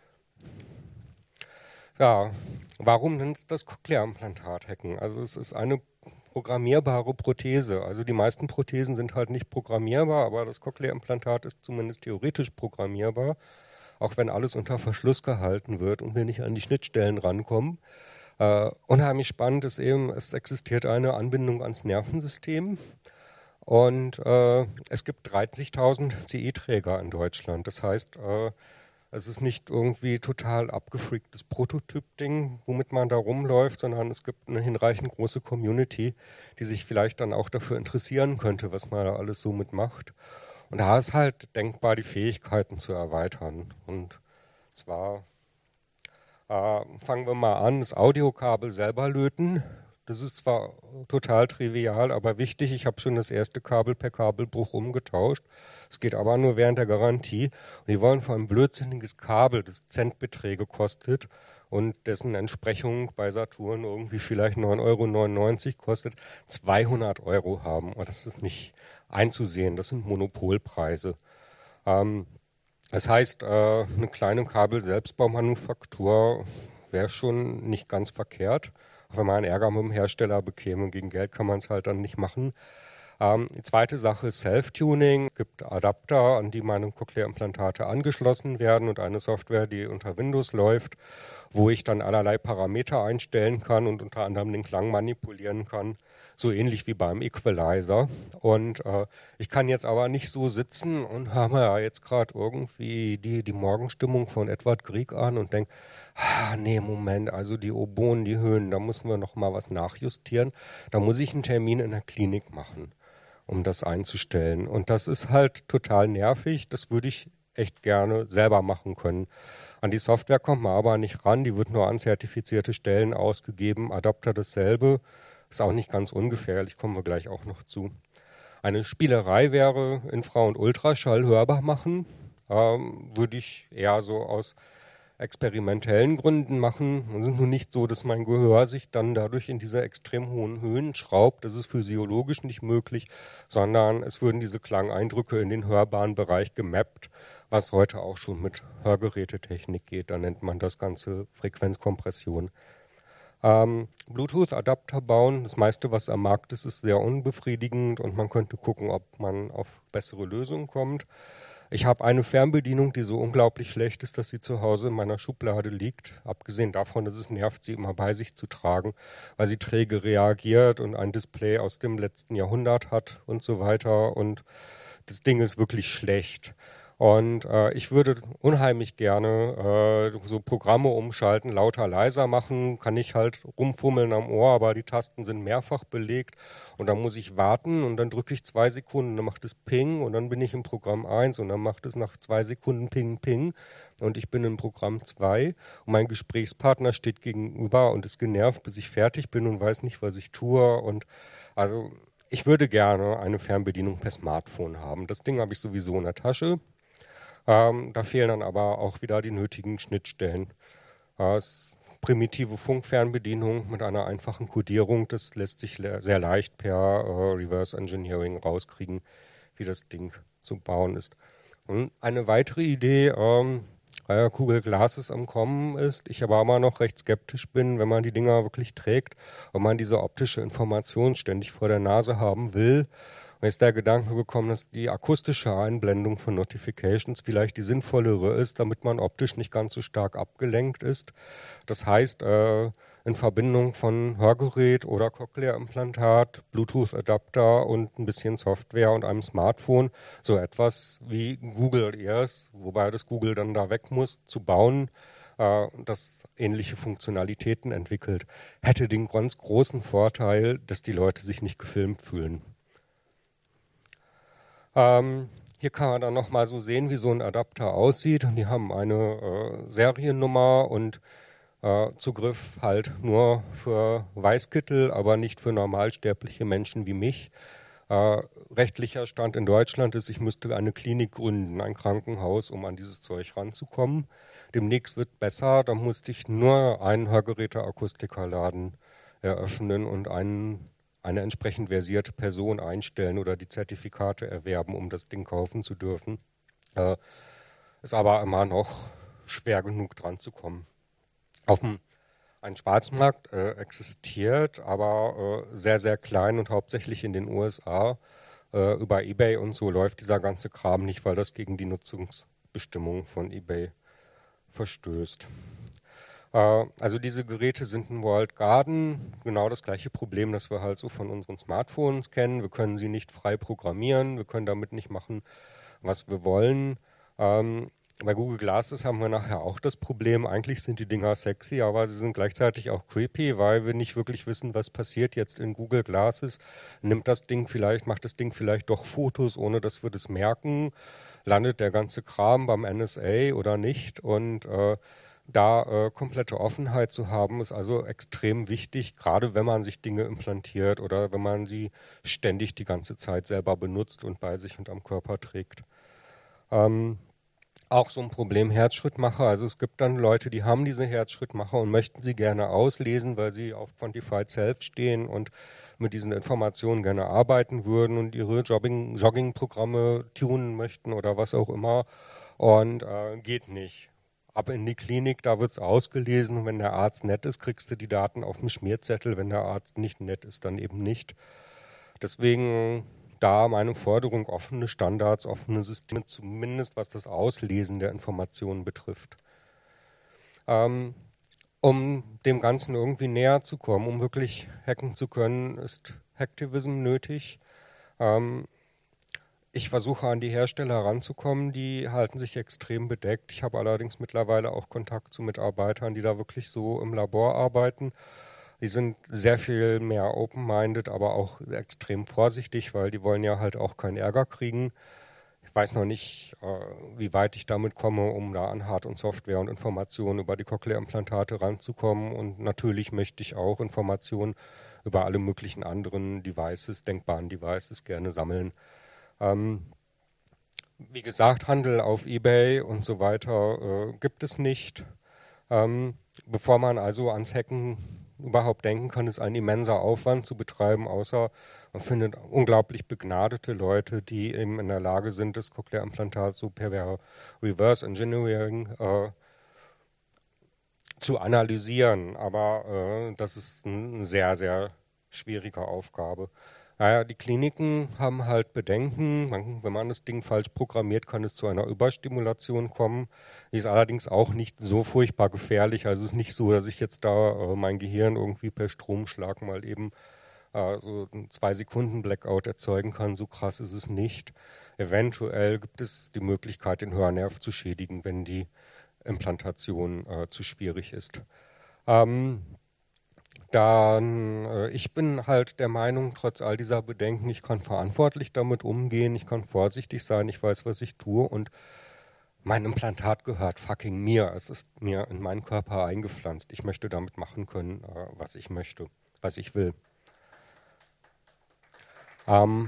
[SPEAKER 1] Ja, warum nennt es das Cochlea-Implantat hacken? Also es ist eine programmierbare Prothese. Also die meisten Prothesen sind halt nicht programmierbar, aber das Cochlea-Implantat ist zumindest theoretisch programmierbar, auch wenn alles unter Verschluss gehalten wird und wir nicht an die Schnittstellen rankommen. Äh, unheimlich spannend ist eben, es existiert eine Anbindung ans Nervensystem und äh, es gibt dreißigtausend C I-Träger in Deutschland. Das heißt, äh, es ist nicht irgendwie total abgefreaktes Prototyp-Ding, womit man da rumläuft, sondern es gibt eine hinreichend große Community, die sich vielleicht dann auch dafür interessieren könnte, was man da alles so mitmacht. Und da ist halt denkbar, die Fähigkeiten zu erweitern. Und zwar äh, fangen wir mal an, das Audiokabel selber löten. Das ist zwar total trivial, aber wichtig. Ich habe schon das erste Kabel per Kabelbruch umgetauscht. Es geht aber nur während der Garantie. Und die wollen für ein blödsinniges Kabel, das Centbeträge kostet und dessen Entsprechung bei Saturn irgendwie vielleicht neun Euro neunundneunzig kostet, zweihundert Euro haben. Und das ist nicht einzusehen. Das sind Monopolpreise. Ähm, das heißt, äh, eine kleine Kabel-Selbstbaumanufaktur wäre schon nicht ganz verkehrt. Auch wenn man einen Ärger mit dem Hersteller bekäme, gegen Geld kann man es halt dann nicht machen. Ähm, die zweite Sache ist Self-Tuning. Es gibt Adapter, an die meine Cochlea-Implantate angeschlossen werden und eine Software, die unter Windows läuft, wo ich dann allerlei Parameter einstellen kann und unter anderem den Klang manipulieren kann, so ähnlich wie beim Equalizer. Und äh, ich kann jetzt aber nicht so sitzen und höre mir ja jetzt gerade irgendwie die, die Morgenstimmung von Edward Grieg an und denke, ah, nee, Moment, also die Oboen, die Höhen, da müssen wir noch mal was nachjustieren. Da muss ich einen Termin in der Klinik machen, um das einzustellen. Und das ist halt total nervig. Das würde ich echt gerne selber machen können. An die Software kommt man aber nicht ran. Die wird nur an zertifizierte Stellen ausgegeben. Adapter dasselbe. Ist auch nicht ganz ungefährlich, kommen wir gleich auch noch zu. Eine Spielerei wäre Infra- und Ultraschall hörbar machen. Ähm, würde ich eher so aus experimentellen Gründen machen. Es ist nur nicht so, dass mein Gehör sich dann dadurch in diese extrem hohen Höhen schraubt. Das ist physiologisch nicht möglich, sondern es würden diese Klangeindrücke in den hörbaren Bereich gemappt, was heute auch schon mit Hörgerätetechnik geht. Da nennt man das Ganze Frequenzkompression. Ähm, Bluetooth-Adapter bauen, das meiste, was am Markt ist, ist sehr unbefriedigend und man könnte gucken, ob man auf bessere Lösungen kommt. Ich habe eine Fernbedienung, die so unglaublich schlecht ist, dass sie zu Hause in meiner Schublade liegt. Abgesehen davon, dass es nervt, sie immer bei sich zu tragen, weil sie träge reagiert und ein Display aus dem letzten Jahrhundert hat und so weiter. Und das Ding ist wirklich schlecht. Und äh, ich würde unheimlich gerne äh, so Programme umschalten, lauter, leiser machen, kann ich halt rumfummeln am Ohr, aber die Tasten sind mehrfach belegt und dann muss ich warten und dann drücke ich zwei Sekunden, dann macht es Ping und dann bin ich im Programm eins und dann macht es nach zwei Sekunden Ping, Ping und ich bin in Programm zwei und mein Gesprächspartner steht gegenüber und ist genervt, bis ich fertig bin und weiß nicht, was ich tue. Und also ich würde gerne eine Fernbedienung per Smartphone haben. Das Ding habe ich sowieso in der Tasche. Ähm, da fehlen dann aber auch wieder die nötigen Schnittstellen. Äh, primitive Funkfernbedienung mit einer einfachen Codierung, das lässt sich le- sehr leicht per äh, Reverse Engineering rauskriegen, wie das Ding zu bauen ist. Und eine weitere Idee, ähm, weil ja Google Glasses am Kommen ist, ich aber immer noch recht skeptisch bin, wenn man die Dinger wirklich trägt und man diese optische Information ständig vor der Nase haben will. Mir ist der Gedanke gekommen, dass die akustische Einblendung von Notifications vielleicht die sinnvollere ist, damit man optisch nicht ganz so stark abgelenkt ist. Das heißt, äh, in Verbindung von Hörgerät oder Cochlea-Implantat, Bluetooth-Adapter und ein bisschen Software und einem Smartphone, so etwas wie Google Ears, wobei das Google dann da weg muss, zu bauen, äh, das ähnliche Funktionalitäten entwickelt, hätte den ganz großen Vorteil, dass die Leute sich nicht gefilmt fühlen. Ähm, hier kann man dann nochmal so sehen, wie so ein Adapter aussieht. Und die haben eine äh, Seriennummer und äh, Zugriff halt nur für Weißkittel, aber nicht für normalsterbliche Menschen wie mich. Äh, rechtlicher Stand in Deutschland ist, ich müsste eine Klinik gründen, ein Krankenhaus, um an dieses Zeug ranzukommen. Demnächst wird besser, da musste ich nur einen Hörgeräte-Akustikerladen eröffnen und einen eine entsprechend versierte Person einstellen oder die Zertifikate erwerben, um das Ding kaufen zu dürfen. Äh, ist aber immer noch schwer genug dran zu kommen. Auf dem ein Schwarzmarkt äh, existiert, aber äh, sehr, sehr klein und hauptsächlich in den U S A. Äh, über eBay und so läuft dieser ganze Kram nicht, weil das gegen die Nutzungsbestimmungen von eBay verstößt. Also diese Geräte sind ein Walled Garden, genau das gleiche Problem, das wir halt so von unseren Smartphones kennen. Wir können sie nicht frei programmieren, wir können damit nicht machen, was wir wollen. Ähm, bei Google Glasses haben wir nachher auch das Problem, eigentlich sind die Dinger sexy, aber sie sind gleichzeitig auch creepy, weil wir nicht wirklich wissen, was passiert jetzt in Google Glasses. Nimmt das Ding vielleicht, macht das Ding vielleicht doch Fotos, ohne dass wir das merken? Landet der ganze Kram beim N S A oder nicht? Und äh, Da äh, komplette Offenheit zu haben, ist also extrem wichtig, gerade wenn man sich Dinge implantiert oder wenn man sie ständig die ganze Zeit selber benutzt und bei sich und am Körper trägt. Ähm, auch so ein Problem Herzschrittmacher. Also es gibt dann Leute, die haben diese Herzschrittmacher und möchten sie gerne auslesen, weil sie auf Quantified Self stehen und mit diesen Informationen gerne arbeiten würden und ihre Jogging, Jogging-Programme tunen möchten oder was auch immer. Und äh, geht nicht. Ab in die Klinik, da wird es ausgelesen. Wenn der Arzt nett ist, kriegst du die Daten auf dem Schmierzettel. Wenn der Arzt nicht nett ist, dann eben nicht. Deswegen da meine Forderung, offene Standards, offene Systeme, zumindest was das Auslesen der Informationen betrifft. Ähm, um dem Ganzen irgendwie näher zu kommen, um wirklich hacken zu können, ist Hacktivism nötig. Ähm, Ich versuche an die Hersteller heranzukommen, die halten sich extrem bedeckt. Ich habe allerdings mittlerweile auch Kontakt zu Mitarbeitern, die da wirklich so im Labor arbeiten. Die sind sehr viel mehr open-minded, aber auch extrem vorsichtig, weil die wollen ja halt auch keinen Ärger kriegen. Ich weiß noch nicht, wie weit ich damit komme, um da an Hard- und Software und Informationen über die Cochlea-Implantate ranzukommen. Und natürlich möchte ich auch Informationen über alle möglichen anderen Devices, denkbaren Devices gerne sammeln. Ähm, wie gesagt, Handel auf eBay und so weiter äh, gibt es nicht. Ähm, bevor man also ans Hacken überhaupt denken kann, ist ein immenser Aufwand zu betreiben, außer man findet unglaublich begnadete Leute, die eben in der Lage sind, das Cochlea-Implantat so per Reverse Engineering äh, zu analysieren. Aber äh, das ist eine sehr, sehr schwierige Aufgabe. Naja, die Kliniken haben halt Bedenken. Man, wenn man das Ding falsch programmiert, kann es zu einer Überstimulation kommen. Die ist allerdings auch nicht so furchtbar gefährlich. Also es ist nicht so, dass ich jetzt da äh, mein Gehirn irgendwie per Stromschlag mal eben äh, so einen zwei Sekunden Blackout erzeugen kann. So krass ist es nicht. Eventuell gibt es die Möglichkeit, den Hörnerv zu schädigen, wenn die Implantation äh, zu schwierig ist. Ähm, dann, äh, ich bin halt der Meinung, trotz all dieser Bedenken, ich kann verantwortlich damit umgehen, ich kann vorsichtig sein, ich weiß, was ich tue und mein Implantat gehört fucking mir. Es ist mir in meinen Körper eingepflanzt. Ich möchte damit machen können, äh, was ich möchte, was ich will. Ähm,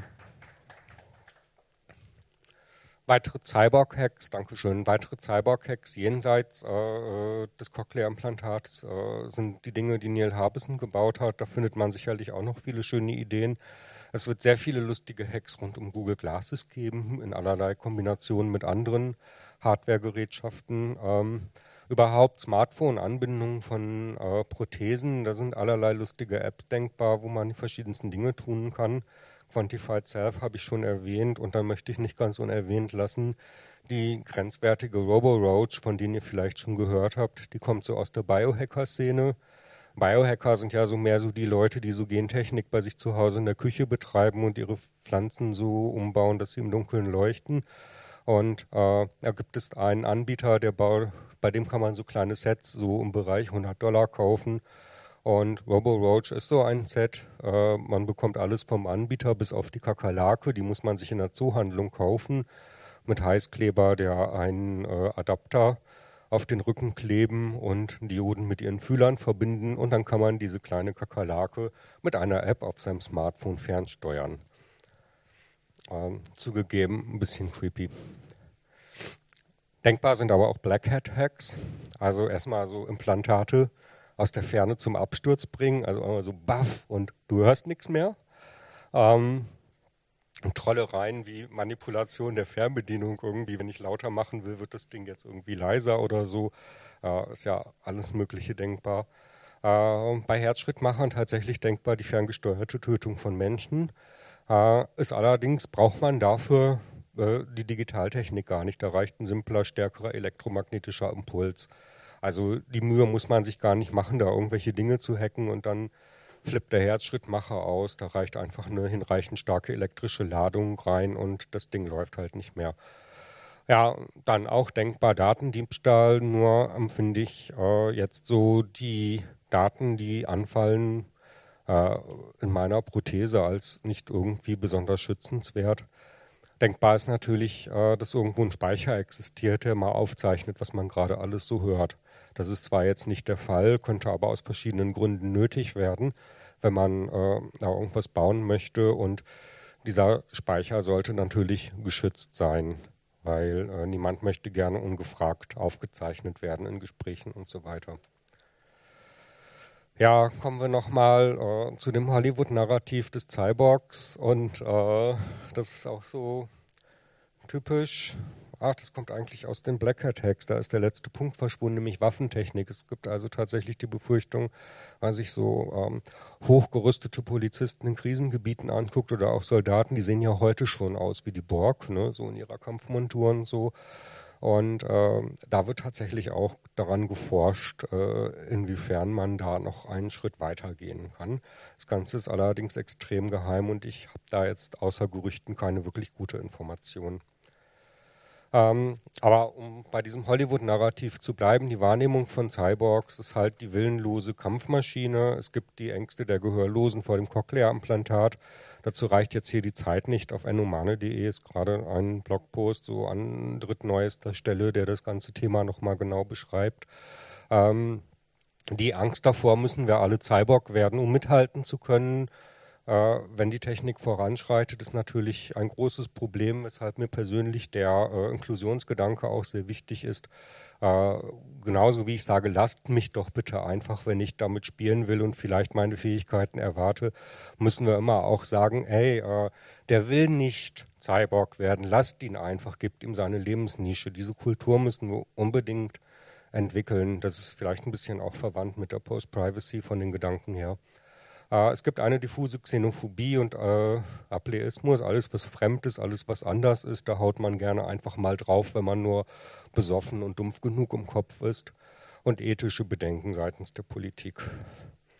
[SPEAKER 1] Weitere Cyborg-Hacks, Dankeschön, weitere Cyborg-Hacks jenseits äh, des Cochlea-Implantats äh, sind die Dinge, die Neil Harbisson gebaut hat. Da findet man sicherlich auch noch viele schöne Ideen. Es wird sehr viele lustige Hacks rund um Google Glasses geben, in allerlei Kombinationen mit anderen Hardware-Gerätschaften. Ähm, überhaupt Smartphone-Anbindungen von äh, Prothesen, da sind allerlei lustige Apps denkbar, wo man die verschiedensten Dinge tun kann. Quantified Self habe ich schon erwähnt und dann möchte ich nicht ganz unerwähnt lassen, die grenzwertige Roboroach, von denen ihr vielleicht schon gehört habt, die kommt so aus der Biohacker-Szene. Biohacker sind ja so mehr so die Leute, die so Gentechnik bei sich zu Hause in der Küche betreiben und ihre Pflanzen so umbauen, dass sie im Dunkeln leuchten. Und äh, da gibt es einen Anbieter, der baut, bei dem kann man so kleine Sets so im Bereich hundert Dollar kaufen. Und Roboroach ist so ein Set. Äh, man bekommt alles vom Anbieter, bis auf die Kakerlake. Die muss man sich in der Zoohandlung kaufen. Mit Heißkleber, der einen äh, Adapter auf den Rücken kleben und Dioden mit ihren Fühlern verbinden. Und dann kann man diese kleine Kakerlake mit einer App auf seinem Smartphone fernsteuern. Ähm, zugegeben, ein bisschen creepy. Denkbar sind aber auch Black Hat Hacks. Also erstmal so Implantate aus der Ferne zum Absturz bringen, also einmal so baff und du hörst nichts mehr. Ähm, und Trollereien wie Manipulation der Fernbedienung irgendwie, wenn ich lauter machen will, wird das Ding jetzt irgendwie leiser oder so. Äh, ist ja alles Mögliche denkbar. Äh, bei Herzschrittmachern tatsächlich denkbar die ferngesteuerte Tötung von Menschen. Äh, ist allerdings, braucht man dafür äh, die Digitaltechnik gar nicht. Da reicht ein simpler, stärkerer elektromagnetischer Impuls. Also die Mühe muss man sich gar nicht machen, da irgendwelche Dinge zu hacken und dann flippt der Herzschrittmacher aus. Da reicht einfach eine hinreichend starke elektrische Ladung rein und das Ding läuft halt nicht mehr. Ja, dann auch denkbar Datendiebstahl, nur empfinde ich äh, jetzt so die Daten, die anfallen äh, in meiner Prothese als nicht irgendwie besonders schützenswert. Denkbar ist natürlich, äh, dass irgendwo ein Speicher existiert, der mal aufzeichnet, was man gerade alles so hört. Das ist zwar jetzt nicht der Fall, könnte aber aus verschiedenen Gründen nötig werden, wenn man äh, da irgendwas bauen möchte. Und dieser Speicher sollte natürlich geschützt sein, weil äh, niemand möchte gerne ungefragt aufgezeichnet werden in Gesprächen und so weiter. Ja, kommen wir nochmal äh, zu dem Hollywood-Narrativ des Cyborgs und äh, das ist auch so typisch. Ach, das kommt eigentlich aus den Black Hat Hacks, da ist der letzte Punkt verschwunden, nämlich Waffentechnik. Es gibt also tatsächlich die Befürchtung, wenn man sich so ähm, hochgerüstete Polizisten in Krisengebieten anguckt oder auch Soldaten, die sehen ja heute schon aus wie die Borg, ne, so in ihrer Kampfmontur und so. Und äh, da wird tatsächlich auch daran geforscht, äh, inwiefern man da noch einen Schritt weiter gehen kann. Das Ganze ist allerdings extrem geheim und ich habe da jetzt außer Gerüchten keine wirklich gute Information. Ähm, aber um bei diesem Hollywood-Narrativ zu bleiben, die Wahrnehmung von Cyborgs ist halt die willenlose Kampfmaschine. Es gibt die Ängste der Gehörlosen vor dem Cochlea-Implantat. Dazu reicht jetzt hier die Zeit nicht. Auf ennomane punkt de ist gerade ein Blogpost so an drittneuester Stelle, der das ganze Thema nochmal genau beschreibt. Ähm, die Angst davor, müssen wir alle Cyborg werden, um mithalten zu können. Äh, wenn die Technik voranschreitet, ist natürlich ein großes Problem, weshalb mir persönlich der äh, Inklusionsgedanke auch sehr wichtig ist. Äh, genauso wie ich sage, lasst mich doch bitte einfach, wenn ich damit spielen will und vielleicht meine Fähigkeiten erwarte, müssen wir immer auch sagen, ey, äh, der will nicht Cyborg werden, lasst ihn einfach, gebt ihm seine Lebensnische. Diese Kultur müssen wir unbedingt entwickeln. Das ist vielleicht ein bisschen auch verwandt mit der Post-Privacy von den Gedanken her. Äh, es gibt eine diffuse Xenophobie und äh, Ableismus, alles was fremd ist, alles was anders ist, da haut man gerne einfach mal drauf, wenn man nur besoffen und dumpf genug im Kopf ist, und ethische Bedenken seitens der Politik.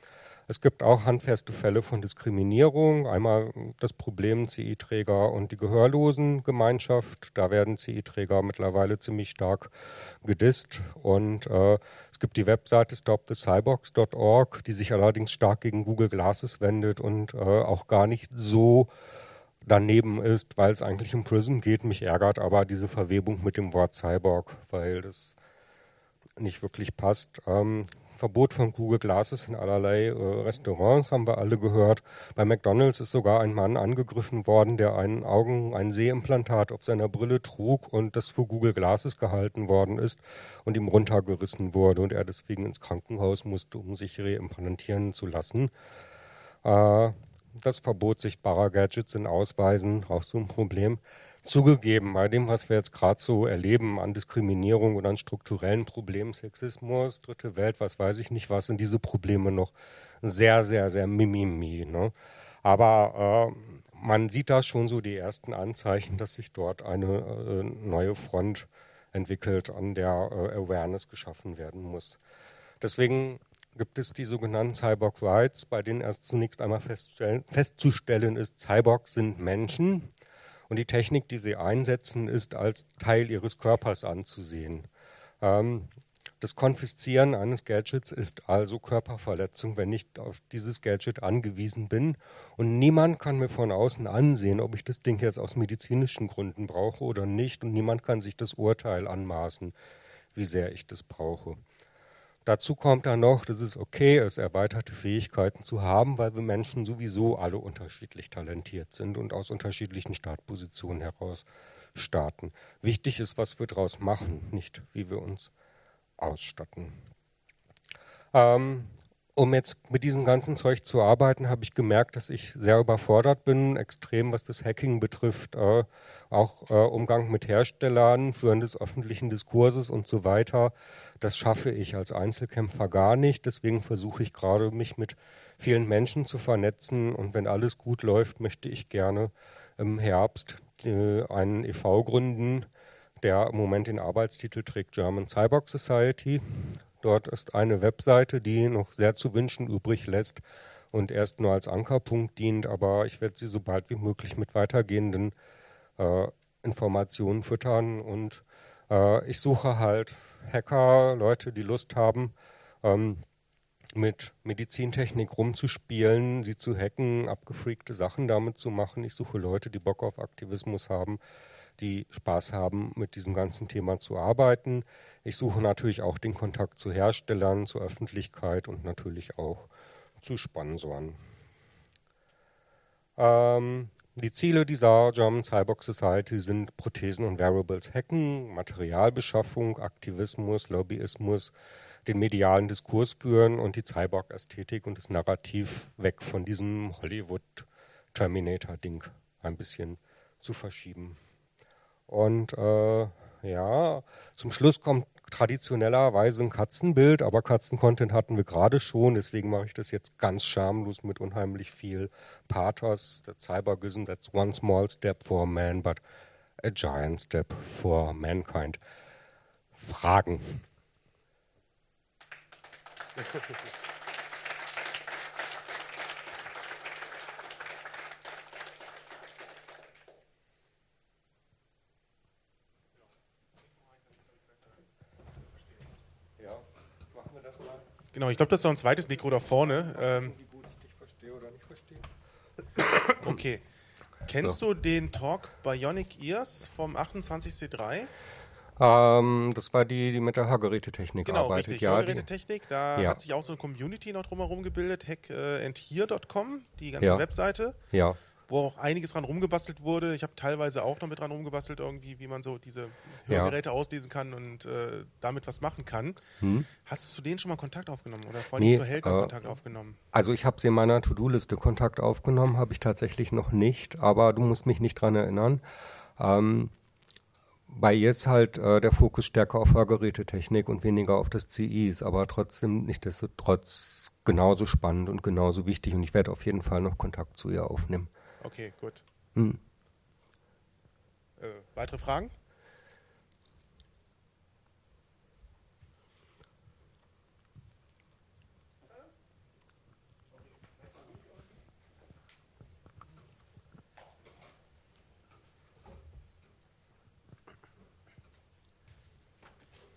[SPEAKER 1] Es gibt auch handfeste Fälle von Diskriminierung. Einmal das Problem C I-Träger und die Gehörlosengemeinschaft. Da werden C I-Träger mittlerweile ziemlich stark gedisst. Und äh, es gibt die Webseite stop the cyborgs dot org, die sich allerdings stark gegen Google Glasses wendet und äh, auch gar nicht so daneben ist, weil es eigentlich um Prism geht. Mich ärgert aber diese Verwebung mit dem Wort Cyborg, weil das nicht wirklich passt. Ähm, Verbot von Google Glasses in allerlei äh, Restaurants, haben wir alle gehört. Bei McDonald's ist sogar ein Mann angegriffen worden, der ein Augen-, ein Sehimplantat auf seiner Brille trug und das für Google Glasses gehalten worden ist und ihm runtergerissen wurde und er deswegen ins Krankenhaus musste, um sich reimplantieren zu lassen. Äh, das Verbot sichtbarer Gadgets in Ausweisen, auch so ein Problem. Zugegeben, bei dem, was wir jetzt gerade so erleben an Diskriminierung und an strukturellen Problemen, Sexismus, Dritte Welt, was weiß ich nicht, was sind diese Probleme noch sehr, sehr, sehr mimimi. Ne? Aber äh, man sieht da schon so die ersten Anzeichen, dass sich dort eine äh, neue Front entwickelt, an der äh, Awareness geschaffen werden muss. Deswegen gibt es die sogenannten Cyborg Rights, bei denen erst zunächst einmal festzustellen ist, Cyborgs sind Menschen. Und die Technik, die sie einsetzen, ist als Teil ihres Körpers anzusehen. Ähm, das Konfiszieren eines Gadgets ist also Körperverletzung, wenn ich auf dieses Gadget angewiesen bin. Und niemand kann mir von außen ansehen, ob ich das Ding jetzt aus medizinischen Gründen brauche oder nicht. Und niemand kann sich das Urteil anmaßen, wie sehr ich das brauche. Dazu kommt dann noch, dass es okay ist, erweiterte Fähigkeiten zu haben, weil wir Menschen sowieso alle unterschiedlich talentiert sind und aus unterschiedlichen Startpositionen heraus starten. Wichtig ist, was wir daraus machen, nicht wie wir uns ausstatten. Ähm, um jetzt mit diesem ganzen Zeug zu arbeiten, habe ich gemerkt, dass ich sehr überfordert bin, extrem, was das Hacking betrifft, äh, auch äh, Umgang mit Herstellern, Führen des öffentlichen Diskurses und so weiter. Das schaffe ich als Einzelkämpfer gar nicht. Deswegen versuche ich gerade, mich mit vielen Menschen zu vernetzen. Und wenn alles gut läuft, möchte ich gerne im Herbst äh, einen e V gründen, der im Moment den Arbeitstitel trägt German Cyborg Society. Dort ist eine Webseite, die noch sehr zu wünschen übrig lässt und erst nur als Ankerpunkt dient. Aber ich werde sie so bald wie möglich mit weitergehenden äh, Informationen füttern. Und äh, ich suche halt Hacker, Leute, die Lust haben, ähm, mit Medizintechnik rumzuspielen, sie zu hacken, abgefreakte Sachen damit zu machen. Ich suche Leute, die Bock auf Aktivismus haben, die Spaß haben, mit diesem ganzen Thema zu arbeiten. Ich suche natürlich auch den Kontakt zu Herstellern, zur Öffentlichkeit und natürlich auch zu Sponsoren. Ähm, die Ziele dieser German Cyborg Society sind Prothesen und Wearables hacken, Materialbeschaffung, Aktivismus, Lobbyismus, den medialen Diskurs führen und die Cyborg-Ästhetik und das Narrativ weg von diesem Hollywood-Terminator-Ding ein bisschen zu verschieben. Und äh, ja, zum Schluss kommt traditionellerweise ein Katzenbild, aber Katzen-Content hatten wir gerade schon, deswegen mache ich das jetzt ganz schamlos mit unheimlich viel Pathos. The Cyborgism, that's one small step for man, but a giant step for mankind. Fragen? Ja, machen wir das mal.
[SPEAKER 2] Genau, ich glaube, das ist noch ein zweites Mikro da vorne. Ähm,
[SPEAKER 1] wie gut ich dich verstehe oder nicht verstehe.
[SPEAKER 2] okay. Kennst
[SPEAKER 1] So.
[SPEAKER 2] du den Talk Bionic Ears vom achtundzwanzig C drei?
[SPEAKER 1] Ähm, das war die, die mit der Hörgerätetechnik
[SPEAKER 2] Genau,
[SPEAKER 1] arbeitet.
[SPEAKER 2] richtig.
[SPEAKER 1] Ja,
[SPEAKER 2] Hörgerätetechnik. Da
[SPEAKER 1] ja.
[SPEAKER 2] hat sich auch so eine Community noch drumherum gebildet. hack and hear dot com, die ganze
[SPEAKER 1] Ja.
[SPEAKER 2] Webseite,
[SPEAKER 1] die, ja.
[SPEAKER 2] wo auch einiges dran rumgebastelt wurde. Ich habe teilweise auch noch mit dran rumgebastelt, irgendwie, wie man so diese
[SPEAKER 1] Ja.
[SPEAKER 2] Hörgeräte auslesen kann und äh, damit was machen kann.
[SPEAKER 1] Hm?
[SPEAKER 2] Hast du zu denen schon mal Kontakt aufgenommen oder vor allem
[SPEAKER 1] Nee,
[SPEAKER 2] zu Helga
[SPEAKER 1] äh,
[SPEAKER 2] Kontakt aufgenommen?
[SPEAKER 1] Also ich habe sie in meiner To-Do-Liste Kontakt aufgenommen, habe ich tatsächlich noch nicht, aber du musst mich nicht dran erinnern. Ähm, bei ihr ist halt äh, der Fokus stärker auf Hörgerätetechnik und weniger auf das C I, ist aber trotzdem nichtsdestotrotz genauso spannend und genauso wichtig und ich werde auf jeden Fall noch Kontakt zu ihr aufnehmen.
[SPEAKER 2] Okay, gut.
[SPEAKER 1] Hm.
[SPEAKER 2] Äh, weitere Fragen?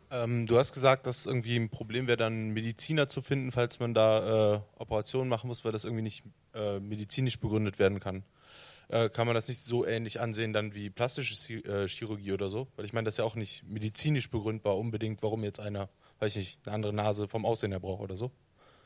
[SPEAKER 2] Ähm, du hast gesagt, dass irgendwie ein Problem wäre, dann einen Mediziner zu finden, falls man da äh, Operationen machen muss, weil das irgendwie nicht äh, medizinisch begründet werden kann. Äh, kann man das nicht so ähnlich ansehen dann wie plastische Chi- äh, Chirurgie oder so? Weil ich meine, das ist ja auch nicht medizinisch begründbar unbedingt, warum jetzt einer, weiß ich nicht, eine andere Nase vom Aussehen her braucht oder so.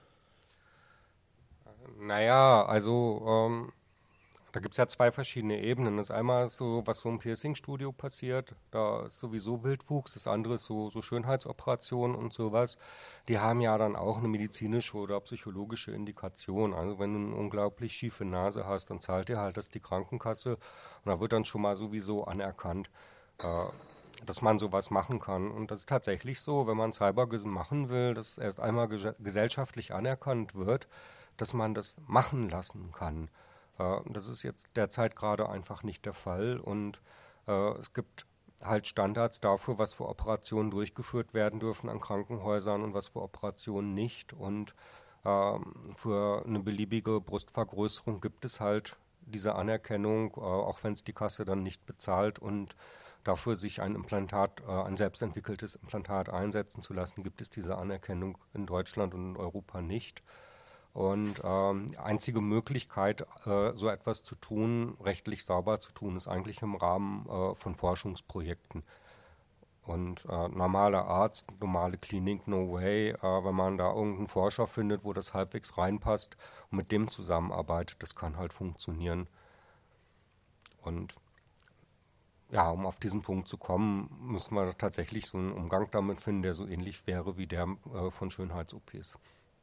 [SPEAKER 1] Naja, also ähm, da gibt es ja zwei verschiedene Ebenen. Das einmal ist so, was so im Piercing-Studio passiert, da ist sowieso Wildwuchs. Das andere ist so, so Schönheitsoperationen und sowas. Die haben ja dann auch eine medizinische oder psychologische Indikation. Also wenn du eine unglaublich schiefe Nase hast, dann zahlt dir halt das die Krankenkasse und da wird dann schon mal sowieso anerkannt, äh, dass man sowas machen kann. Und das ist tatsächlich so, wenn man Cybergism machen will, dass erst einmal ges- gesellschaftlich anerkannt wird, dass man das machen lassen kann. Äh, das ist jetzt derzeit gerade einfach nicht der Fall und äh, es gibt halt Standards dafür, was für Operationen durchgeführt werden dürfen an Krankenhäusern und was für Operationen nicht. Und ähm, für eine beliebige Brustvergrößerung gibt es halt diese Anerkennung, äh, auch wenn es die Kasse dann nicht bezahlt und dafür sich ein Implantat, äh, ein selbstentwickeltes Implantat einsetzen zu lassen, gibt es diese Anerkennung in Deutschland und in Europa nicht. Und ähm, die einzige Möglichkeit, äh, so etwas zu tun, rechtlich sauber zu tun, ist eigentlich im Rahmen äh, von Forschungsprojekten. Und äh, normaler Arzt, normale Klinik, no way, äh, wenn man da irgendeinen Forscher findet, wo das halbwegs reinpasst und mit dem zusammenarbeitet, das kann halt funktionieren. Und ja, um auf diesen Punkt zu kommen, müssen wir tatsächlich so einen Umgang damit finden, der so ähnlich wäre wie der äh, von Schönheits-O Ps.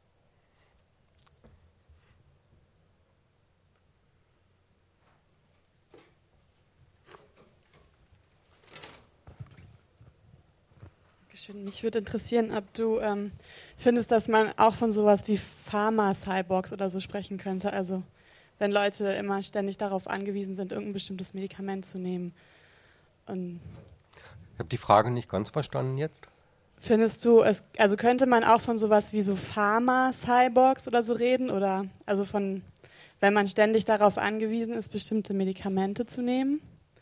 [SPEAKER 3] Mich würde interessieren, ob du ähm, findest, dass man auch von sowas wie Pharma-Cyborgs oder so sprechen könnte. Also wenn Leute immer ständig darauf angewiesen sind, irgendein bestimmtes Medikament zu nehmen. Und
[SPEAKER 1] ich habe die Frage nicht ganz verstanden jetzt.
[SPEAKER 3] Findest du, es, also könnte man auch von sowas wie so Pharma-Cyborgs oder so reden? Oder also von, wenn man ständig darauf angewiesen ist, bestimmte Medikamente zu nehmen?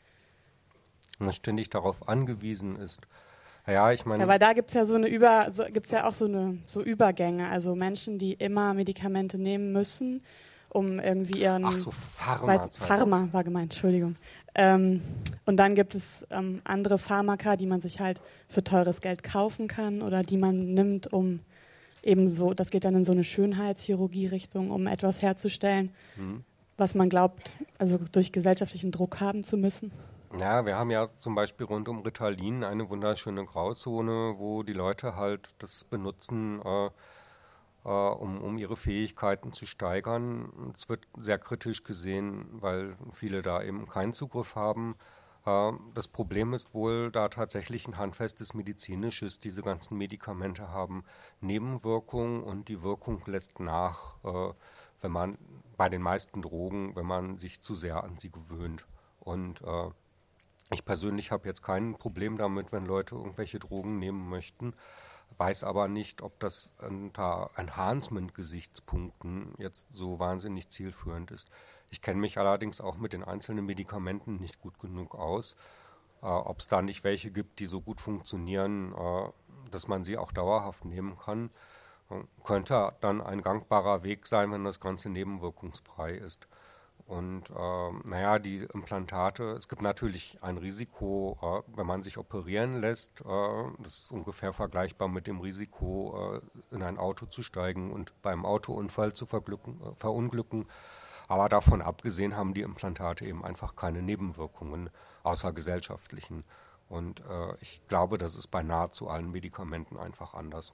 [SPEAKER 1] Wenn man ständig darauf angewiesen ist. Ja, ich meine.
[SPEAKER 3] Ja, weil da gibt es ja so eine Über, so, gibt's ja auch so eine so Übergänge, also Menschen, die immer Medikamente nehmen müssen, um irgendwie ihren.
[SPEAKER 1] Ach so, Pharma.
[SPEAKER 3] Weiß, Pharma war gemeint, Entschuldigung. Ähm, und dann gibt es ähm, andere Pharmaka, die man sich halt für teures Geld kaufen kann oder die man nimmt, um eben so, das geht dann in so eine Schönheitschirurgie-Richtung, um etwas herzustellen, hm. was man glaubt, also durch gesellschaftlichen Druck haben zu müssen.
[SPEAKER 1] Ja, wir haben ja zum Beispiel rund um Ritalin eine wunderschöne Grauzone, wo die Leute halt das benutzen, äh, äh, um, um ihre Fähigkeiten zu steigern. Es wird sehr kritisch gesehen, weil viele da eben keinen Zugriff haben. Äh, das Problem ist wohl, da tatsächlich ein handfestes medizinisches, diese ganzen Medikamente haben Nebenwirkungen und die Wirkung lässt nach, äh, wenn man bei den meisten Drogen, wenn man sich zu sehr an sie gewöhnt. Und äh, ich persönlich habe jetzt kein Problem damit, wenn Leute irgendwelche Drogen nehmen möchten, weiß aber nicht, ob das unter Enhancement-Gesichtspunkten jetzt so wahnsinnig zielführend ist. Ich kenne mich allerdings auch mit den einzelnen Medikamenten nicht gut genug aus, äh, ob es da nicht welche gibt, die so gut funktionieren, äh, dass man sie auch dauerhaft nehmen kann. Äh, könnte dann ein gangbarer Weg sein, wenn das Ganze nebenwirkungsfrei ist. Und äh, naja, die Implantate, es gibt natürlich ein Risiko, äh, wenn man sich operieren lässt, äh, das ist ungefähr vergleichbar mit dem Risiko, äh, in ein Auto zu steigen und beim Autounfall zu verglücken, äh, verunglücken. Aber davon abgesehen haben die Implantate eben einfach keine Nebenwirkungen, außer gesellschaftlichen. Und äh, ich glaube, das ist bei nahezu allen Medikamenten einfach anders.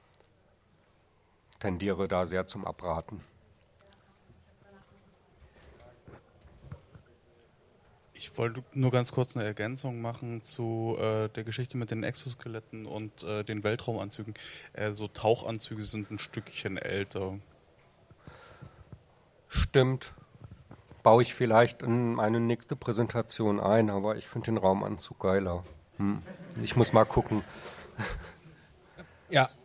[SPEAKER 1] Ich tendiere da sehr zum Abraten.
[SPEAKER 4] Ich wollte nur ganz kurz eine Ergänzung machen zu äh, der Geschichte mit den Exoskeletten und äh, den Weltraumanzügen. Äh, so Tauchanzüge sind ein Stückchen älter.
[SPEAKER 1] Stimmt. Baue ich vielleicht in meine nächste Präsentation ein, aber ich finde den Raumanzug geiler. Hm. Ich muss mal gucken.
[SPEAKER 5] Ja.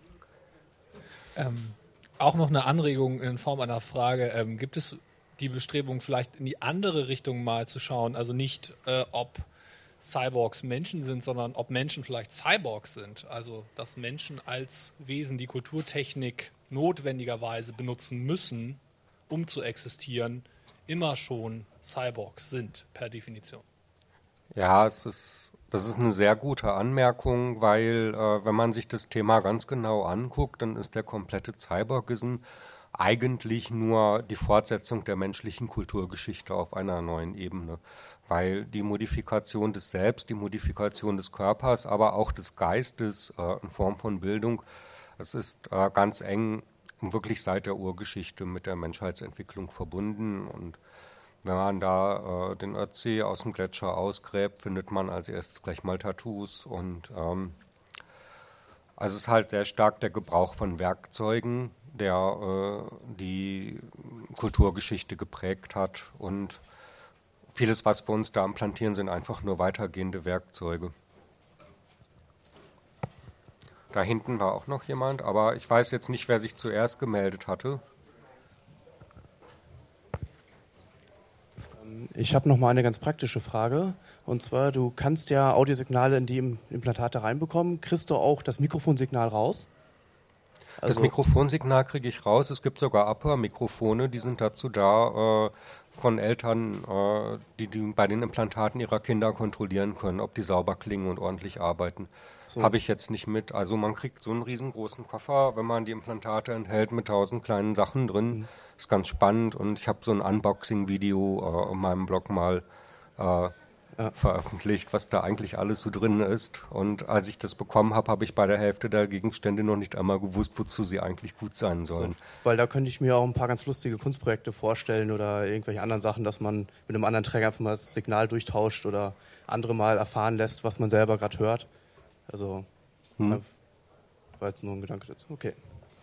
[SPEAKER 5] Ähm, auch noch eine Anregung in Form einer Frage. Ähm, gibt es die Bestrebung, vielleicht in die andere Richtung mal zu schauen, also nicht, äh, ob Cyborgs Menschen sind, sondern ob Menschen vielleicht Cyborgs sind. Also dass Menschen als Wesen die Kulturtechnik notwendigerweise benutzen müssen, um zu existieren, immer schon Cyborgs sind, per Definition.
[SPEAKER 1] Ja, es ist, das ist eine sehr gute Anmerkung, weil äh, wenn man sich das Thema ganz genau anguckt, dann ist der komplette Cyborgism eigentlich nur die Fortsetzung der menschlichen Kulturgeschichte auf einer neuen Ebene, weil die Modifikation des Selbst, die Modifikation des Körpers, aber auch des Geistes äh, in Form von Bildung, das ist äh, ganz eng wirklich seit der Urgeschichte mit der Menschheitsentwicklung verbunden. Und wenn man da äh, den Ötzi aus dem Gletscher ausgräbt, findet man als erstes gleich mal Tattoos. Und ähm, also es ist halt sehr stark der Gebrauch von Werkzeugen, der äh, die Kulturgeschichte geprägt hat. Und vieles, was wir uns da implantieren, sind einfach nur weitergehende Werkzeuge. Da hinten war auch noch jemand, aber ich weiß jetzt nicht, wer sich zuerst gemeldet hatte.
[SPEAKER 6] Ich habe noch mal eine ganz praktische Frage. Und zwar, du kannst ja Audiosignale in die Implantate reinbekommen. Kriegst du auch das Mikrofonsignal raus? Also
[SPEAKER 1] das Mikrofonsignal kriege ich raus. Es gibt sogar Abhörmikrofone, die sind dazu da, äh, von Eltern, äh, die, die bei den Implantaten ihrer Kinder kontrollieren können, ob die sauber klingen und ordentlich arbeiten. So. Habe ich jetzt nicht mit. Also man kriegt so einen riesengroßen Koffer, wenn man die Implantate enthält, mit tausend kleinen Sachen drin. Mhm. Ist ganz spannend und ich habe so ein Unboxing-Video äh, in meinem Blog mal äh, Ja. veröffentlicht, was da eigentlich alles so drin ist. Und als ich das bekommen habe, habe ich bei der Hälfte der Gegenstände noch nicht einmal gewusst, wozu sie eigentlich gut sein sollen.
[SPEAKER 6] So, weil da könnte ich mir auch ein paar ganz lustige Kunstprojekte vorstellen oder irgendwelche anderen Sachen, dass man mit einem anderen Träger einfach mal das Signal durchtauscht oder andere mal erfahren lässt, was man selber gerade hört. Also, hm. war jetzt nur ein Gedanke dazu. Okay.